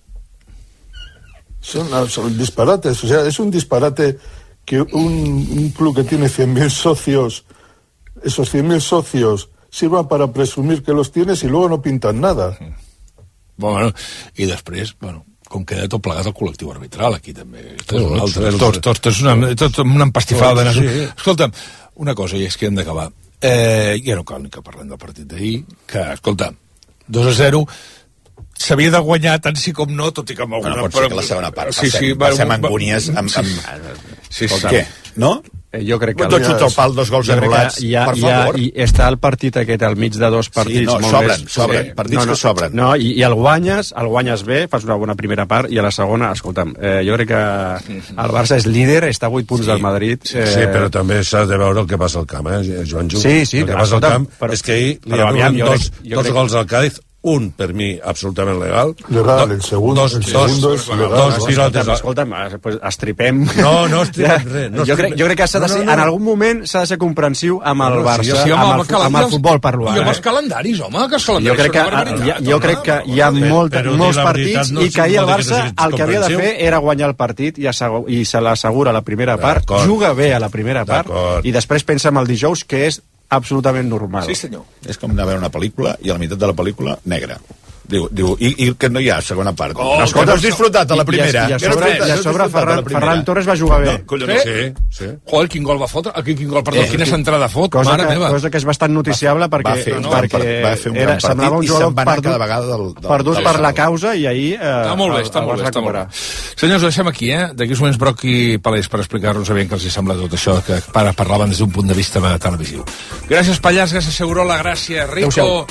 Son, son disparates, o sea, es un disparate que un, un club que tiene cien mil socios, esos cien mil socios sirvan para presumir que los tienes y luego no pintan nada. Bueno, i després, bueno, com queda tot plegat el col·lectiu arbitral, aquí també. Tot, un altre, tot, tot, tot, és una, tot una empastifada. Sí, sí. Escolta'm, una cosa, i és que hem d'acabar. Eh, ja no cal ni que parlem del partit d'ahir, que, escolta, dos a zero, s'havia de guanyar tant sí com no, tot i que amb alguna... Bueno, pot ser que la segona part sí, passem, sí, passem angúnies amb... amb... Sí, sí. Què? No? Eh, jo crec que... Tot xuta al pal, dos gols anul·lats, ha, per favor. I està el partit aquest al mig de dos partits. Sí, no, molt sobren, més, sobren, sí. partits no, no, que sobren. No, i, i el guanyes, el guanyes bé, fas una bona primera part, i a la segona, escolta'm, eh, jo crec que el Barça és líder, està a vuit punts sí, del Madrid. Eh... Sí, però també s'ha de veure el que passa al camp, eh, Joan Ju? Sí, sí. El que passa al camp però, és que ahir li han dos, dos crec... gols al Cádiz, un per mi absolutament legal, legal, el segundo, dos, el segundo dos, és legal. Dos pilotes. Escolta'm, pues estripem. No, no estripem res. No jo, crec, jo crec que s'ha de ser, no, no, no. en algun moment s'ha de ser comprensiu amb el Barça, sí, sí, amb, el, amb el futbol parlant. I amb els calendaris, home, que els calendaris jo crec que, jo, jo crec que hi ha molt, molts partits i que ahir el Barça el que havia de fer era guanyar el partit i, i se l'assegura a la primera part, juga bé a la primera part i després pensa en el dijous, que és absolutament normal. Sí, senyor. És com anar a veure una pel·lícula i a la meitat de la pel·lícula negra. Diu, diu, i, i que no hi ha segona part. Oh, no, no has disfrutat a la primera. I a, i a sobre, i a sobre Ferran, Ferran Torres va jugar bé. No, collons, sí, sí. Joder, quin gol va fotre? Quin, quin gol, perdó, eh, quina centrada fot, cosa mare que, meva. Cosa que és bastant noticiable va, perquè, va fer, no, perquè va fer un era, semblava un jugador perdut, del, del, perdut per la causa i ahir eh, està molt bé, està molt bé, està molt bé. Senyors, ho deixem aquí, eh? D'aquí uns moments Broc i Palés per explicar-nos bé què els sembla tot això que para parlaven des d'un punt de vista televisiu. Gràcies, Pallars, gràcies, Segurola, gràcies, Rico.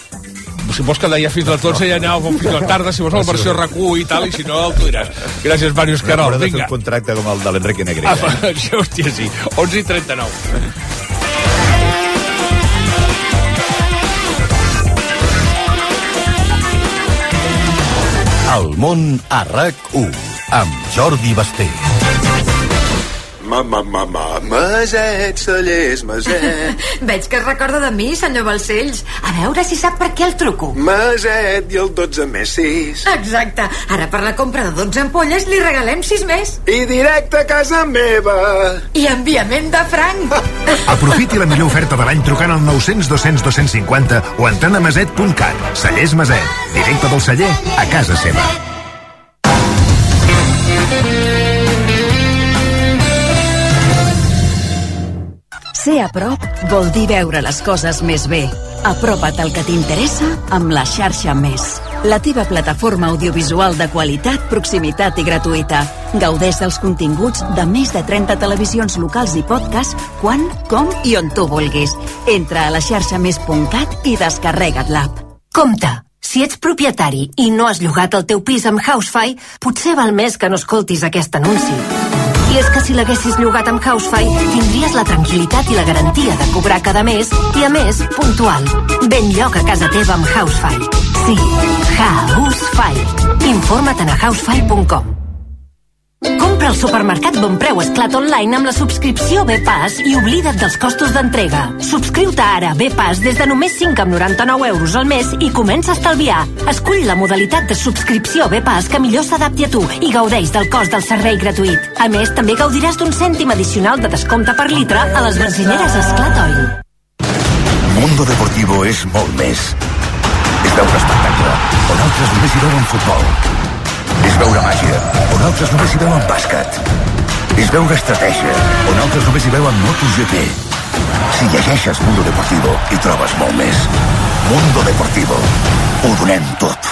Si vols que deia fins a les dotze ja aneu fins a la tarda, si vols la versió RAC u i tal, i si no, tu diràs. Gràcies, Màrius Carol. Vinga. Haurà de fer un contracte com el de l'Enrique Negreira. Ah, eh? Hòstia, sí. onze i trenta-nou. El món a RAC u, amb Jordi Basté. Ma, ma, ma, ma, Maset, Cellers, Maset. Veig que es recorda de mi, senyor Balcells. A veure si sap per què el truco. Maset i el dotze més sis. Exacte. Ara per la compra de dotze ampolles li regalem sis més. I directe a casa meva. I enviament de franc. Aprofiti la millor oferta de l'any trucant al nou cents dos cents dos cents cinquanta o entrant a maset punt cat. Cellers Maset. Directe del celler a casa seva. Ser a prop vol dir veure les coses més bé. Apropa't al que t'interessa amb la xarxa Més. La teva plataforma audiovisual de qualitat, proximitat i gratuïta. Gaudeix dels continguts de més de trenta televisions locals i podcasts quan, com i on tu vulguis. Entra a la xarxa més punt cat i descarrega't l'app. Compte! Si ets propietari i no has llogat el teu pis amb Housefy, potser val més que no escoltis aquest anunci. I és que si l'haguessis llogat amb Housefy, tindries la tranquil·litat i la garantia de cobrar cada mes i, a més, puntual. Ben lloc a casa teva amb Housefy. Sí, Housefy. Informa't a housefy punt com. Compra al supermercat Bon Preu Esclat online amb la subscripció B-Pass i oblida't dels costos d'entrega. Subscriu-te ara a B-Pass des de només cinc coma noranta-nou euros al mes i comença a estalviar. Escull la modalitat de subscripció B-Pass que millor s'adapti a tu i gaudeix del cost del servei gratuït. A més, també gaudiràs d'un cèntim addicional de descompte per litre a les benzineres Esclat Oil. Mundo Deportivo és molt més. És veure espectacle, on altres només hi veuen futbol. És veure màgia, on altres només hi veuen bàsquet. És veure estratègia, on altres només hi veuen MotoGP. Si llegeixes Mundo Deportivo, hi trobes molt més. Mundo Deportivo. Ho donem tot.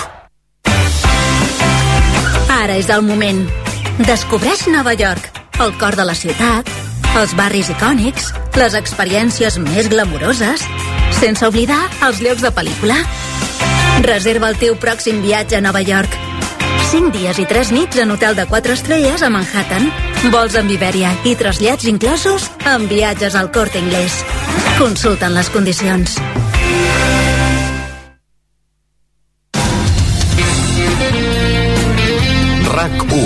Ara és el moment. Descobreix Nova York, el cor de la ciutat, els barris icònics, les experiències més glamuroses, sense oblidar els llocs de pel·lícula. Reserva el teu pròxim viatge a Nova York. cinc dies i tres nits en hotel de quatre estrelles a Manhattan, vols amb Iberia i trasllats inclosos amb viatges al Corte Inglés. Consulten les condicions. RAC u.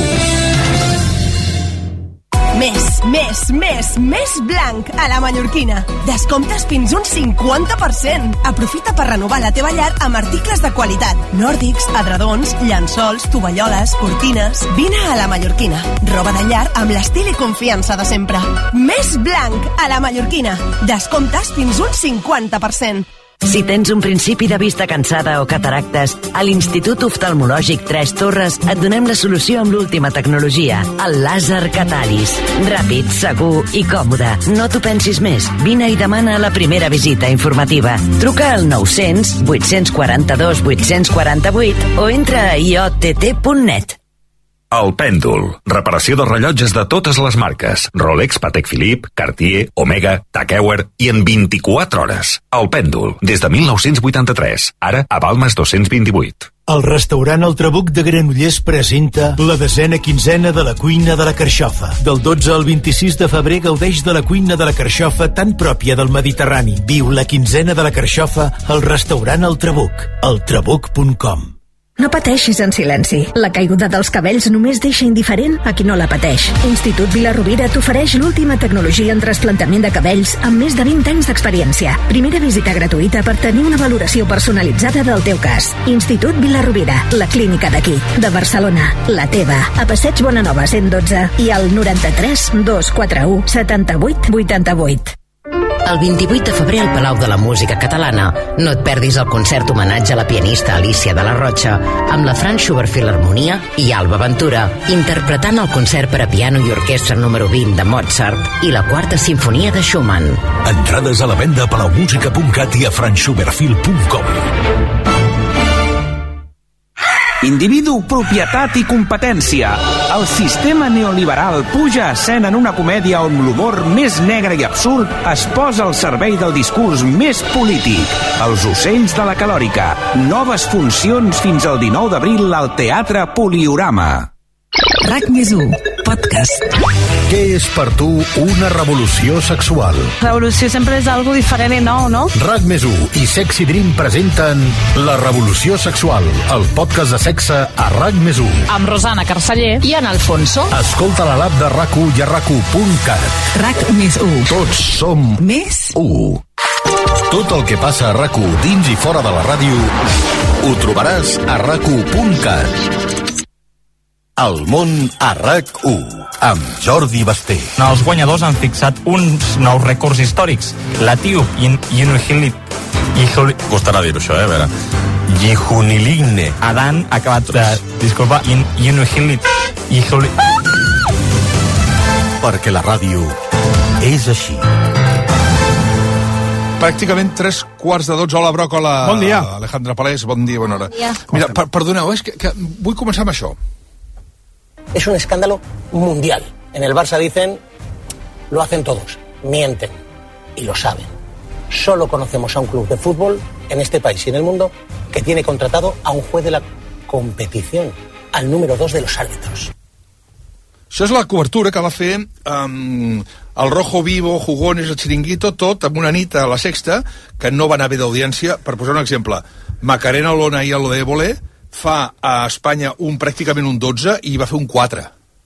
Més, més, més, més blanc a la mallorquina. Descomptes fins un cinquanta per cent. Aprofita per renovar la teva llar amb articles de qualitat. Nòrdics, edredons, llençols, tovalloles, cortines... Vine a la mallorquina. Roba de llar amb l'estil i confiança de sempre. Més blanc a la mallorquina. Descomptes fins un cinquanta per cent. Si tens un principi de vista cansada o cataractes, a l'Institut Oftalmològic Tres Torres et donem la solució amb l'última tecnologia, el làser Catalis. Ràpid, segur i còmode. No t'ho pensis més. Vine i demana la primera visita informativa. Truca al nou-cents, vuit-cents quaranta-dos, vuit-cents quaranta-vuit o entra a i o te te punt net. El Pèndol. Reparació de rellotges de totes les marques. Rolex, Patek Philippe, Cartier, Omega, Tag Heuer i en vint-i-quatre hores. El Pèndol. Des de mil nou-cents vuitanta-tres. Ara a Balmes dos-cents vint-i-vuit. El restaurant El Trabuc de Granollers presenta la desena quinzena de la cuina de la carxofa. Del dotze al vint-i-sis de febrer gaudeix de la cuina de la carxofa tan pròpia del Mediterrani. Viu la quinzena de la carxofa al restaurant El Trabuc. el trabuc punt com. No pateixis en silenci. La caiguda dels cabells només deixa indiferent a qui no la pateix. Institut Vila-rovira t'ofereix l'última tecnologia en trasplantament de cabells amb més de vint anys d'experiència. Primera visita gratuïta per tenir una valoració personalitzada del teu cas. Institut Vila-rovira, la clínica d'aquí, de Barcelona, la teva. A Passeig Bonanova cent dotze i al noranta-tres dos quatre u setanta-vuit vuitanta-vuit. El vint-i-vuit de febrer al Palau de la Música Catalana no et perdis el concert homenatge a la pianista Alicia de la Rocha amb la Franz Schubert Filharmonia i Alba Ventura interpretant el concert per a piano i orquestra número vint de Mozart i la quarta sinfonia de Schumann. Entrades a la venda a palaumusica punt cat i a franz schubert film punt com. Individu, propietat i competència. El sistema neoliberal puja a escena en una comèdia on l'humor més negre i absurd es posa al servei del discurs més polític. Els ocells de la calòrica. Noves funcions fins al dinou d'abril al Teatre Poliorama. RAC més u, podcast. Què és per tu una revolució sexual? Revolució sempre és algo diferent i nou, no? RAC més u i Sexy Dream presenten La Revolució Sexual, el podcast de sexe a RAC més u. Amb Rosana Carceller i en Alfonso. Escolta la l'app de RAC u i a rac u punt cat. RAC més u. Tots som més u. Tot el que passa a RAC u dins i fora de la ràdio ho trobaràs a rac u punt cat. El món a RAC u, amb Jordi Basté. Els guanyadors han fixat uns nous rècords històrics. L'etíop Yunhilit... Costarà dir-ho, això, eh? A veure... Yihuniligne. Adan ha acabat de... Disculpa, Yunhilit... Perquè la ràdio és així. Pràcticament tres quarts de dotze. Hola, Bròcola. Bon dia. Alejandra Palés, bon dia, bona hora. Bon dia. Mira, per, perdoneu, és que, que vull començar amb això. Es un escándalo mundial. En el Barça dicen, lo hacen todos, mienten, y lo saben. Solo conocemos a un club de fútbol en este país y en el mundo que tiene contratado a un juez de la competición, al número dos de los árbitros. Això és la cobertura que va fer um, el Rojo Vivo, Jugones, el Chiringuito, tot amb una nit a la Sexta, que no va anar bé d'audiència. Per posar un exemple, Macarena Olona i el Évole fa a Espanya un pràcticament un dotze i va fer un quatre.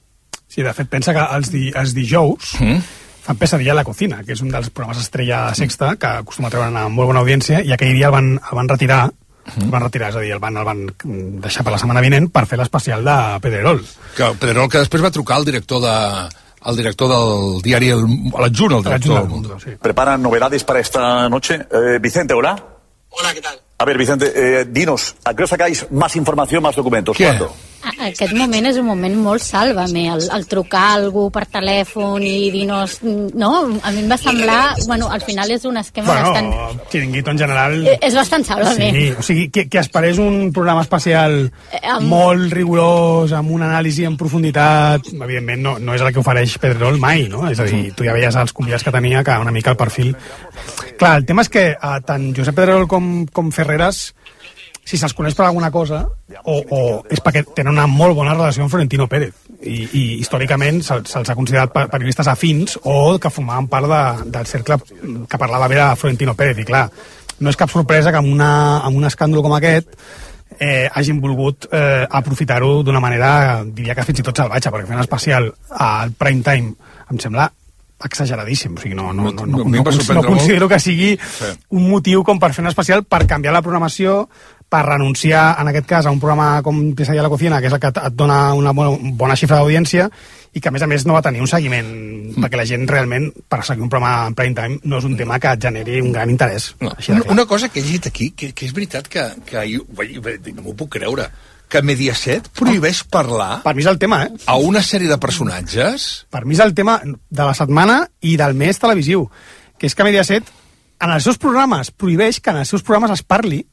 Sí, de fet, pensa que els, di, els dijous mm. fan Pesadilla a la Cocina, que és un dels programes estrella de Sexta, que acostuma a treure una molt bona audiència, i aquell dia el van, el van retirar, mm. el van retirar, és a dir, el van, el van deixar per la setmana vinent per fer l'especial de Pedrerol. Que Pedrerol, que després va trucar al director de... al director del diari, l'adjunt al director del Mundo. Sí. ¿Preparan novedades para esta noche? Eh, Vicente, hola. Hola, ¿qué tal? A ver, Vicente, eh, dinos, ¿a qué os sacáis más información, más documentos? ¿Qué? ¿Cuándo? Aquest moment és un moment molt sàlvame, el, el trucar a algú per telèfon i dir-nos... No, a mi em va semblar... Bueno, al final és un esquema bueno, bastant... Bueno, Chiringuito en general... És bastant sàlvame. Sí, o sigui, que, que esperés un programa especial eh, amb... molt rigorós, amb una anàlisi en profunditat, evidentment no, no és el que ofereix Pedrerol mai, no? És a dir, tu ja veies els convidats que tenia, que una mica el perfil... Clar, el tema és que eh, tant Josep Pedrerol com, com Ferreras, si se'ls coneix per alguna cosa, o, o és perquè tenen una molt bona relació amb Florentino Pérez, i, i històricament se'ls se ha considerat periodistes afins o que formaven part de, del cercle que parlava bé de Florentino Pérez, i clar, no és cap sorpresa que amb, una, amb un escàndol com aquest eh, hagin volgut eh, aprofitar-ho d'una manera, diria que fins i tot salvatge, perquè fer un especial al prime time em sembla exageradíssim, o sigui, no, no, no, no, no, no, no considero que sigui un motiu com per fer un especial, per canviar la programació, per renunciar, en aquest cas, a un programa com Pesadilla a la Cocina, que és el que et dona una bona xifra d'audiència, i que, a més a més, no va tenir un seguiment, mm. perquè la gent realment, per seguir un programa en prime time, no és un tema que et generi un gran interès. No. Una, una cosa que he llegit aquí, que, que és veritat que, que jo, no m'ho puc creure, que Mediaset prohibeix parlar... Per mi és el tema, eh? A una sèrie de personatges... Per mi és el tema de la setmana i del mes televisiu, que és que Mediaset, en els seus programes, prohibeix que en els seus programes es parli,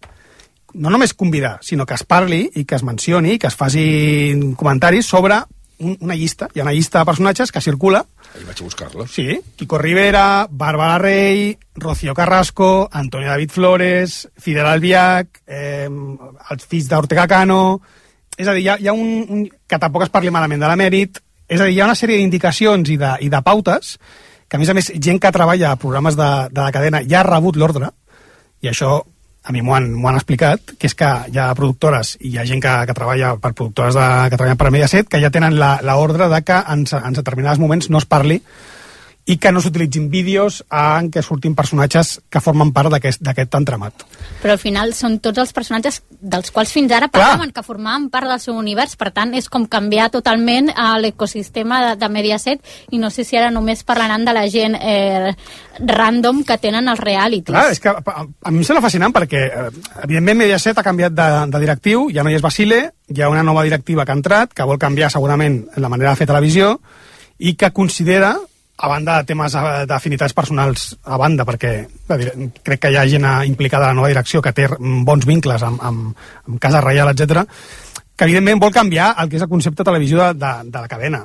no només convidar, sinó que es parli i que es mencioni, que es faci comentaris sobre un, una llista. Hi ha una llista de personatges que circula. Ahí vaig a buscar-la. Sí, Kiko Rivera, Bárbara Rey, Rocío Carrasco, Antonio David Flores, Fidel Albiach, eh, els fills d'Ortega Cano... És a dir, hi ha, hi ha un, un... que tampoc es parli malament de l'emèrit. És a dir, hi ha una sèrie d'indicacions i, de, i de pautes que, a més a més, gent que treballa a programes de, de la cadena ja ha rebut l'ordre, i això a mi m'ho han, m'ho han explicat, que és que hi ha productores i hi ha gent que, que treballa per productores de, que treballen per Mediaset, que ja tenen l'ordre de que en, en determinats moments no es parli i que no s'utilitzin vídeos en què surtin personatges que formen part d'aquest entramat. Però al final són tots els personatges dels quals fins ara parlaven, que formaven part del seu univers, per tant és com canviar totalment l'ecosistema de, de Mediaset, i no sé si ara només parlaran de la gent eh, random que tenen els realities. Clar, és que a, a mi em sembla fascinant perquè eh, evidentment Mediaset ha canviat de, de directiu, ja no hi és Basile, hi ha una nova directiva que ha entrat, que vol canviar segurament la manera de fer televisió i que considera, a banda de temes d'afinitats personals a banda, perquè crec que hi ha gent implicada a la nova direcció que té bons vincles amb, amb, amb Casa Reial, etcètera, que evidentment vol canviar el que és el concepte de televisió de, de, de la cadena.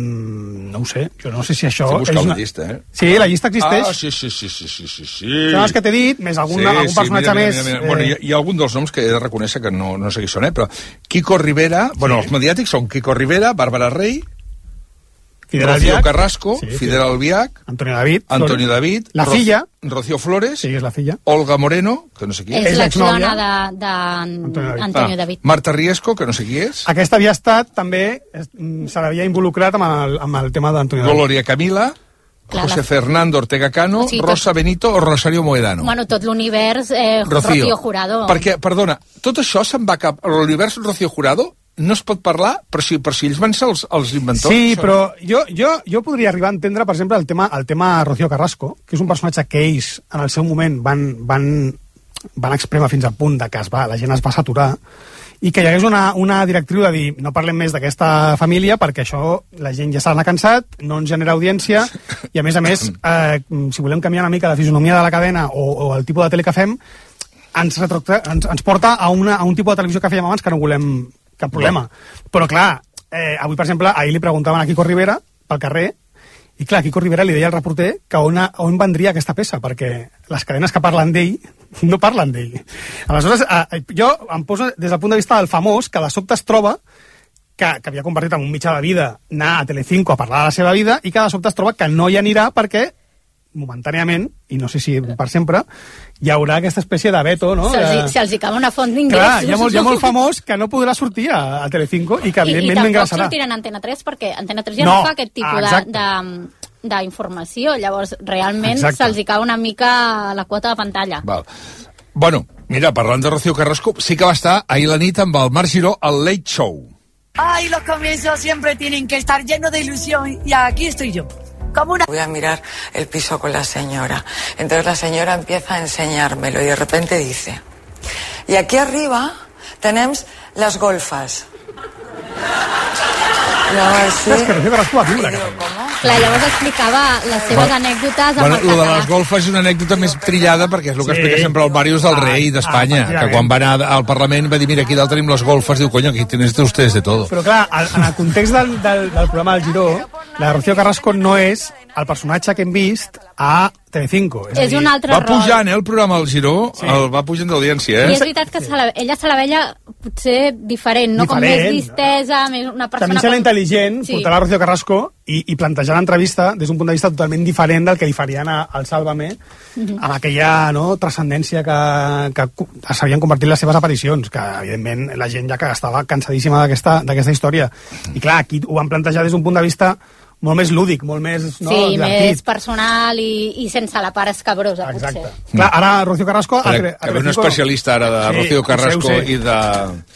Mm, no ho sé, jo no sé si això... Estic buscant una... la llista, eh? Sí, la llista existeix. Ah, sí, sí, sí, sí, sí, sí, sí. Són els que t'he dit, més algun, sí, algun personatge sí, mira, més... Mira, mira, mira. Eh... Bueno, hi, ha, hi ha algun dels noms que he de reconèixer que no, no sé qui són, eh? Però Kiko Rivera... Sí. Bueno, els mediàtics són Kiko Rivera, Bárbara Rey, Fidel Rocío Albiach, Carrasco, sí, Fidel Albiach, Antonio David, Antonio David, la Ro filla, Rocío Flores, sí, és la filla, Olga Moreno, que no sé qui és, és l'exdona d'Antonio David. Ah, Marta Riesco, que no sé qui és. Aquesta havia estat també, se l'havia involucrat amb el, amb el tema d'Antonio David. Gloria Camila, Clar, José la... Fernando Ortega Cano, o sigui, Rosa tot... Benito o Rosario Moedano. Bueno, tot l'univers eh, Rocío. Rocío Jurado. Perquè, perdona, tot això se'n va cap... L'univers Rocío Jurado no es pot parlar, però si, però si ells van ser els, els inventors... Sí, això... però jo, jo, jo podria arribar a entendre, per exemple, el tema, el tema Rocío Carrasco, que és un personatge que ells, en el seu moment, van, van, van exprémer fins al punt de que es va, la gent es va saturar, i que hi hagués una, una directriu de dir no parlem més d'aquesta família perquè això la gent ja se n'ha cansat, no ens genera audiència i a més a més eh, si volem canviar una mica la fisonomia de la cadena o, o el tipus de tele que fem ens, retrocta, ens, ens porta a, una, a un tipus de televisió que fèiem abans que no volem cap problema. No. Però clar, eh, avui per exemple ahir li preguntaven a Quico Rivera pel carrer i clar, Quico Rivera li deia al reporter que on, on vendria aquesta peça, perquè les cadenes que parlen d'ell no parlen d'ell. Aleshores, eh, jo em poso des del punt de vista del famós, que de sobte es troba que, que havia convertit en un mitjà de vida anar a Telecinco a parlar de la seva vida i que de sobte es troba que no hi anirà perquè momentàniament, i no sé si per sempre, hi haurà aquesta espècie de veto, no? Si els, si els hi cau una font d'ingressos. Clar, hi ha, molt, hi ha molt famós que no podrà sortir a, a Telecinco i que evidentment no ingressarà. I, i tampoc sortirà en Antena tres perquè Antena tres ja no, no fa aquest tipus de, de, d'informació, llavors realment se'ls hi cau una mica la quota de pantalla. Val. Bueno, mira, parlant de Rocío Carrasco, sí que va estar ahir la nit amb el Marc Giró al Late Show. Ay, los comienzos siempre tienen que estar llenos de ilusión y aquí estoy yo. Como una... Voy a mirar el piso con la señora. Entonces la señora empieza a enseñármelo y de repente dice, y aquí arriba tenemos las golfas. No, sí. És que Rocío Carrasco va viure. Clar, llavors explicava les seves bueno, anècdotes amb bueno, el català. Lo de les golfes és una anècdota més trillada perquè és el que sí. explica sempre el Màrius del Rei ah, d'Espanya, ah, que quan va anar al Parlament va dir, mira, aquí dalt tenim les golfes, diu, coño, aquí tienes ustedes de todo. Però clar, en el context del, del, del programa del Giró, la de Rocío Carrasco no és el personatge que hem vist a Telecinco. És, és dir, un altre va rol. pujant, eh, el programa del Giró, sí. el va pujant d'audiència, eh? I és veritat que se la, ella se la veia potser diferent, no? Diferent. Com més distesa, més una persona... També serà com... intel·ligent sí. portar la Rocío Carrasco i, i plantejar l'entrevista des d'un punt de vista totalment diferent del que li farien a, al Sálvame, mm-hmm. amb aquella no, transcendència que, que s'havien convertit les seves aparicions, que evidentment la gent ja que estava cansadíssima d'aquesta història. I clar, aquí ho van plantejar des d'un punt de vista molt més lúdic, molt més no, sí, divertit. Més personal i, i sense la part escabrosa, exacte. Potser. Clar, ara Rocío Carrasco... Ara, que ve un especialista ara de sí, Rocío Carrasco sé, sé. i de...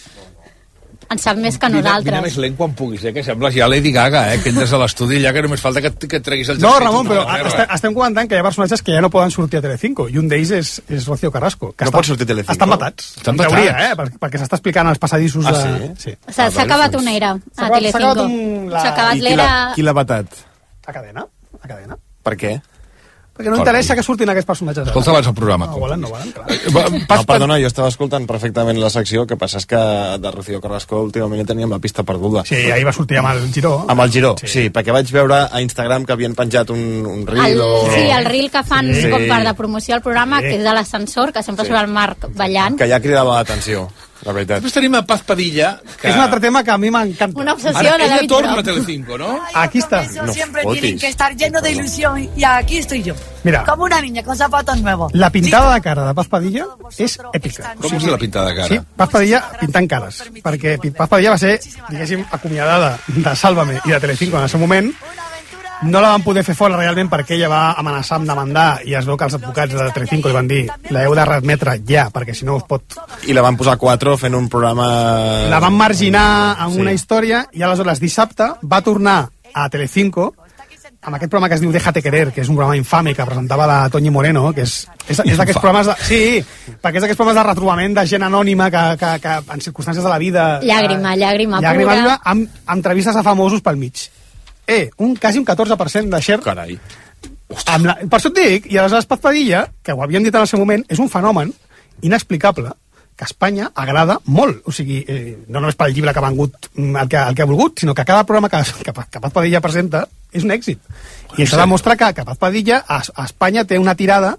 En sap més que vine, nosaltres. Vine més lent quan puguis, eh? Que sembles ja Lady Gaga, eh? Que entres a l'estudi ja que només falta que, que et treguis el jersei. No, Ramon, però estem, estem comentant que hi ha personatges que ja no poden sortir a Telecinco, i un d'ells és, és Rocío Carrasco. Que no està, pot sortir a Telecinco? Estan matats. Estan matats. Teoria, eh? Per, perquè s'està explicant als passadissos ah, de... sí? sí. S'ha ah, acabat una era a Telecinco. S'ha acabat l'era... Qui l'ha matat? A cadena. A cadena. Per què? Perquè no interessa que surtin aquests personatges. Escolta abans el programa. No volen, no volen, clar. No, perdona, jo estava escoltant perfectament la secció, que passa és que de Rocío Carrasco últimament teníem la pista perduda. Sí, ahir va sortir amb el Giró. Amb el Giró, sí, sí perquè vaig veure a Instagram que havien penjat un, un reel el, o... Sí, el reel que fan sí. com per de promoció al programa, sí. que és de l'ascensor, que sempre sí. surt el Marc ballant. Que ja cridava l'atenció. La veritat. Després tenim a Paz Padilla, que... És un altre tema que a mi m'encanta. Una obsessió Ara, de ella David torna Brock. a Telecinco, ¿no? Aquí está. No siempre fotis. Tienen que estar llenos de ilusión y aquí estoy yo. Mira. Como una niña con zapatos nuevos. La pintada de cara de Paz Padilla és èpica. Com és la pintada de cara? Sí, Paz Padilla pintant cares. Perquè Paz Padilla va ser, diguéssim, acomiadada de Sálvame i de Telecinco en el seu moment. No la van poder fer fora realment perquè ella va amenaçar amb demandar i es veu que els advocats de Telecinco li van dir la heu de readmetre ja, perquè si no us pot... I la van posar quatre fent un programa... La van marginar amb sí. una història i aleshores dissabte va tornar a Telecinco amb aquest programa que es diu Déjate Querer, que és un programa infame que presentava la Toñi Moreno, que és, és, és d'aquests programes de... Sí, perquè és d'aquests programes de retrobament de gent anònima que, que, que en circumstàncies de la vida... Llàgrima, eh, llàgrima, llàgrima pura. Amb, amb entrevistes a famosos pel mig. Eh, un quasi un catorze per cent de share. Carai. Amb la, per això et dic, i aleshores Paz Padilla, que ho havíem dit en el seu moment, és un fenomen inexplicable que a Espanya agrada molt. O sigui, eh, no només pel llibre que ha vengut el que, el que ha volgut, sinó que cada programa que, que, que Paz Padilla presenta és un èxit. I això demostra que, que Paz Padilla a, a Espanya té una tirada.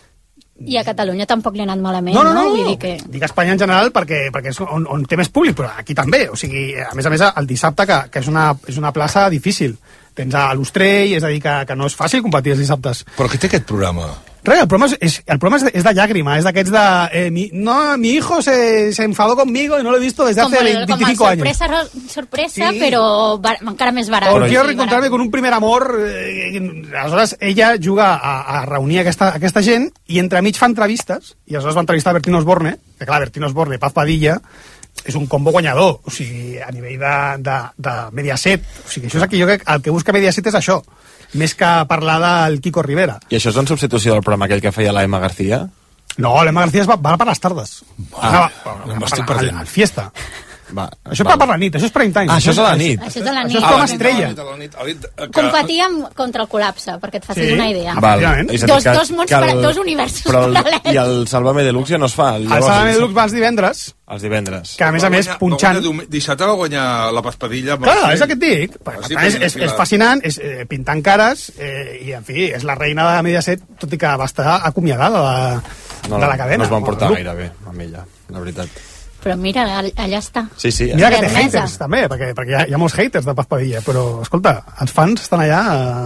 I a Catalunya tampoc li ha anat malament, no? No, no, no. Vull dir que... Dic Espanya en general perquè, perquè és on, on té més públic, però aquí també. O sigui, a més a més, el dissabte, que, que és, una, és una plaça difícil. Tens a l'Ostrell, és a dir, que, que no és fàcil competir els dissabtes. Però què té aquest programa? Res, el programa és, el programa és de, és de llàgrima, és d'aquests de... Eh, mi, no, mi hijo se, se enfadó conmigo y no lo he visto desde hace veinticinco años. Com a sorpresa, sorpresa sí. Però bar, encara més barat. O quiero reencontrarme con un primer amor. Eh, aleshores, ella juga a, a reunir aquesta, aquesta gent i entremig fa entrevistes, i aleshores va entrevistar Bertín Osborne, que clar, Bertín Osborne, Paz Padilla, és un combo guanyador, o sigui, a nivell de, de, de Mediaset. O sigui, això és aquí, jo crec, el que busca Mediaset és això, més que parlar del Quico Rivera. I això és en substitució del programa aquell que feia la Emma García? No, l'Emma García va, va per les tardes. Ah, va, no m'estic al, perdent. al Fiesta. Va, això va per la nit, això és prime time. Ah, això és a la nit. Això és a la nit. Això és com estrella. Competíem contra el col·lapse, perquè et facis Sí. una idea. Val. Dos, dos mons, que el- para- dos universos però el, paral·lels. I el Sálvame Deluxe ja no es fa. El Sálvame Deluxe va els divendres, Els divendres. que a més a més, punxant... Dissabte va guanyar la Paspadilla. Clar, és el que et dic. Per Sí, tant, és, perquè és, és fascinant, és eh, pintant cares, eh, i en fi, és la reina de Mediaset, tot i que va estar acomiadada de, No, de la cadena. no es van portar Grup. gaire bé amb ella, la veritat. Però mira, all- allà està. Sí, sí. Mira que té Fermesa. haters, també, perquè, perquè hi, ha, hi ha molts haters de Paz Padilla, però, escolta, els fans estan allà...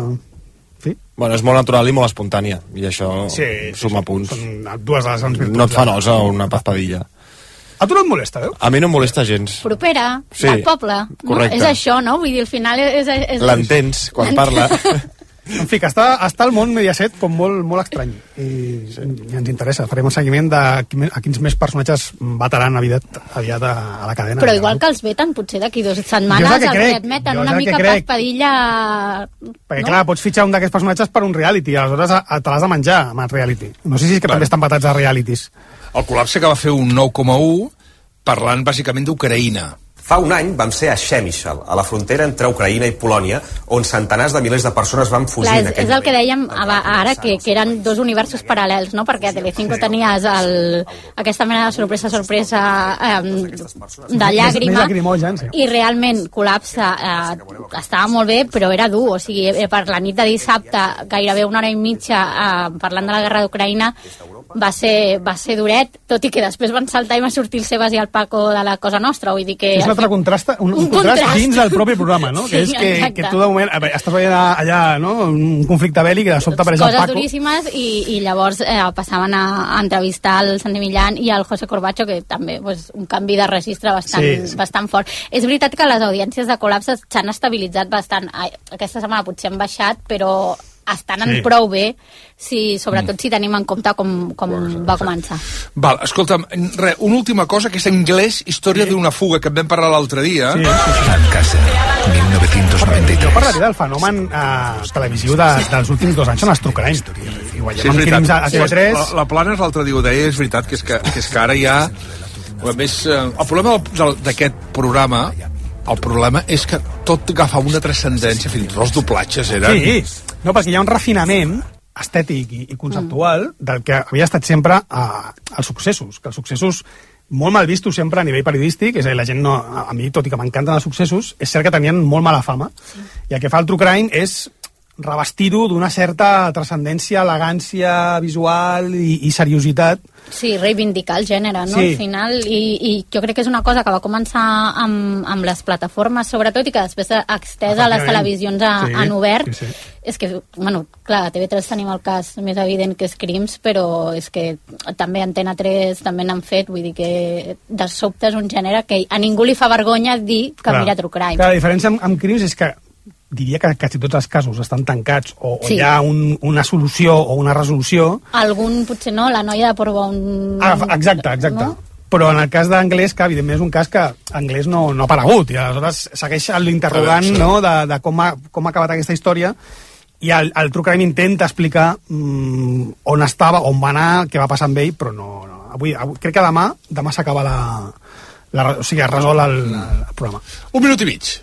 Eh, Bueno, és molt natural i molt espontània, i això Sí, suma punts. Són dues de les grans virtuts. No et fa nosa una Paz Padilla. A tu no et molesta, veus? A mi no em molesta gens. Propera, Sí, del poble. No? correcte. És això, no? Vull dir, al final és... és L'entens quan parla. En fi, que està, està el món Mediaset com molt, molt estrany i, sí. i ens interessa. Farem un seguiment de qui- a quins més personatges vetaran aviat, aviat a, a la cadena. Però igual que els veten, potser d'aquí dues Jo és setmanes el que els crec, readmeten jo és una el que mica crec. Paspadilla... Perquè, no? clar, pots fitxar un d'aquests personatges per un reality, i aleshores a- a- te l'has de menjar amb el reality. No sé si és que també estan vetats a realities. El col·lapse que va fer un nou coma u parlant bàsicament d'Ucraïna. Fa un any vam ser a Przemyśl, a la frontera entre Ucraïna i Polònia, on centenars de milers de persones van fugir Clar, en és, aquell és el que dèiem aba- ara, que, que eren dos universos paral·lels, no? Perquè a Telecinco tenies el, aquesta mena de sorpresa, sorpresa eh, de Més llàgrima, lacrimogen, sí. i realment Col·lapse eh, estava molt bé, però era dur, o sigui, eh, per la nit de dissabte, gairebé una hora i mitja eh, parlant de la guerra d'Ucraïna, va ser, va ser duret, tot i que després van saltar i va sortir el Sebas i el Paco de la Cosa Nostra, vull dir que... És un altre contrast, un, un, Un contrast, contrast. dins del propi programa, no? Sí, que és que, exacte. que tu de moment a veure, estàs veient allà, no? Un conflicte bèl·lic i de sobte apareix el Coses Paco. duríssimes, i, i llavors eh, passaven a, a entrevistar el Santi Millán i el José Corbacho, que també pues, un canvi de registre bastant, Sí, sí. bastant fort. És veritat que les audiències de Col·lapse s'han estabilitzat bastant. Ai, aquesta setmana potser han baixat, però estan en Sí. prou bé, si, sobretot si tenim en compte com, com va començar. Val, escolta'm, re, una última cosa, que és anglès, història sí. d'una fuga, que en vam parlar l'altre dia. Sí, sí, sí. En casa, mil novecientos noventa y tres. Jo parlaré del fenomen eh, televisiu de, dels últims dos anys, són els True Crime. I ho Sí, veiem és amb veritat. crims a, a T V tres. La, la Planes l'altre dia ho deia, és veritat que és que, que, és que ara hi ha... A més, eh, el problema del- del- d'aquest programa, el problema és que tot agafa una transcendència, fins i tot els doblatges eren... Sí, no, perquè hi ha un refinament estètic i, i conceptual del que havia estat sempre eh, els successos, que els successos molt mal vistos sempre a nivell periodístic, és a dir, la gent no, a mi, tot i que m'encanten els successos, és cert que tenien molt mala fama, sí. I el que fa el True Crime és revestir-ho d'una certa transcendència, elegància visual i, i seriositat. Sí, reivindicar el gènere, no? Sí. Al final, i, i jo crec que és una cosa que va començar amb, amb les plataformes, sobretot, i que després s'ha extès a les televisions a, Sí, en obert. sí, sí. És que, bueno, clar, a T V tres tenim el cas més evident que és Crims, però és que també Antena tres també n'han fet, vull dir que de sobte és un gènere que a ningú li fa vergonya dir que Clar. mira True Crime. Clar, la diferència amb, amb Crims és que diria que quasi tots els casos estan tancats o, Sí. o hi ha un, una solució o una resolució. Algun, potser no, la noia de Porbon... Ah, exacte, exacte. No? Però en el cas d'anglès, que evidentment és un cas que anglès no, no ha aparegut, i aleshores segueix l'interrogant, no?, de, de com, ha, com ha acabat aquesta història, i el, el True Crime intenta explicar mm, on estava, on va anar, què va passar amb ell, però no... no. Avui, avui, crec que demà demà s'acaba la, la... O sigui, es resol el, el programa. Un minut i mig.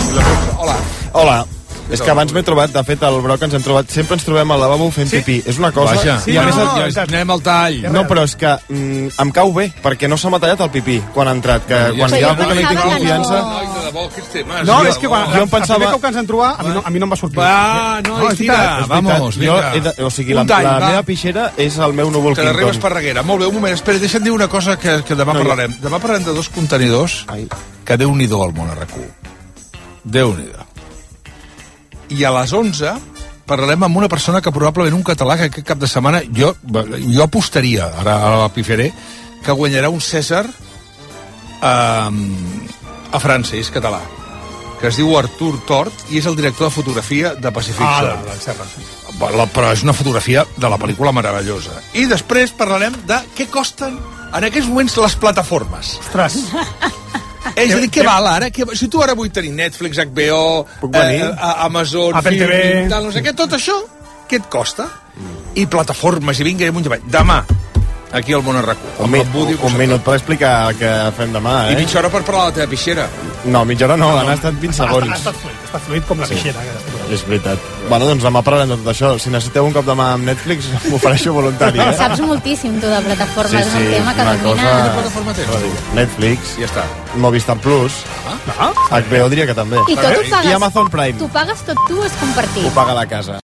Hola. Hola. És que abans m'he trobat, de fet, el Broc ens hem trobat, sempre ens trobem al lavabo fent sí? pipí. És una cosa... Vaja, sí, i a no, més no, ja anem al tall. No, però és que mm, em cau bé, perquè no se m'ha tallat el pipí quan ha entrat, que Ja quan sé, hi ha jo algú que li té pensava que confiança... no. Noi, de debò, aquests temes. No, Jo- és que quan, jo em el pensava- primer cop que ens vam trobar, a mi no, a mi no em va sortir. Va, No, noi, és tira, veritat, és vamos, Jo vinga. he de, o sigui, Un la, tall, la va. meva pixera és el meu núvol Que King l'arriba Kong. Esparreguera. Molt bé, un moment, espera, deixa'm dir una cosa que, que demà No, ja. parlarem. Demà parlarem de dos contenidors Ai. que Déu-n'hi-do al món a RAC u. Déu-n'hi-do. I a les onze parlarem amb una persona que probablement un català que aquest cap de setmana jo, jo apostaria, ara, ara la pifaré, que guanyarà un Cèsar um, a França, és català, que es diu Artur Tort i és el director de fotografia de Pacific Ah, Zone. del Serra. Sí. La, però és una fotografia de la pel·lícula meravellosa. I després parlarem de què costen en aquests moments les plataformes. Ostres. És a dir, què val ara? Què, si tu ara vull tenir Netflix, H B O, Puc venir? eh, Amazon, Apple T V. Filmin, tal, no sé què, tot això, què et costa? I plataformes, i vinga, i amunt i avall. Demà, aquí al Món a RAC u. Un, mi, un, un minut per explicar el que fem demà, eh? I mitja hora per parlar de la teva pixera. No, mitja hora no, han estat vint segons. Ha estat fluid, ha estat fluid com la pixera. És veritat. Bueno, doncs demà parlarem de tot això. Si necessiteu un cop de mà amb Netflix, m'ofereixo voluntari, eh? Saps moltíssim, tu, de plataformes. Sí, És un sí, tema que una domina... cosa- Quina plataforma tens? Netflix. Ja està. Movistar Plus. Ah? H B O diria que també. I tot ho pagues. I Amazon Prime. Tu pagues tot tu, és compartit. Ho paga la casa.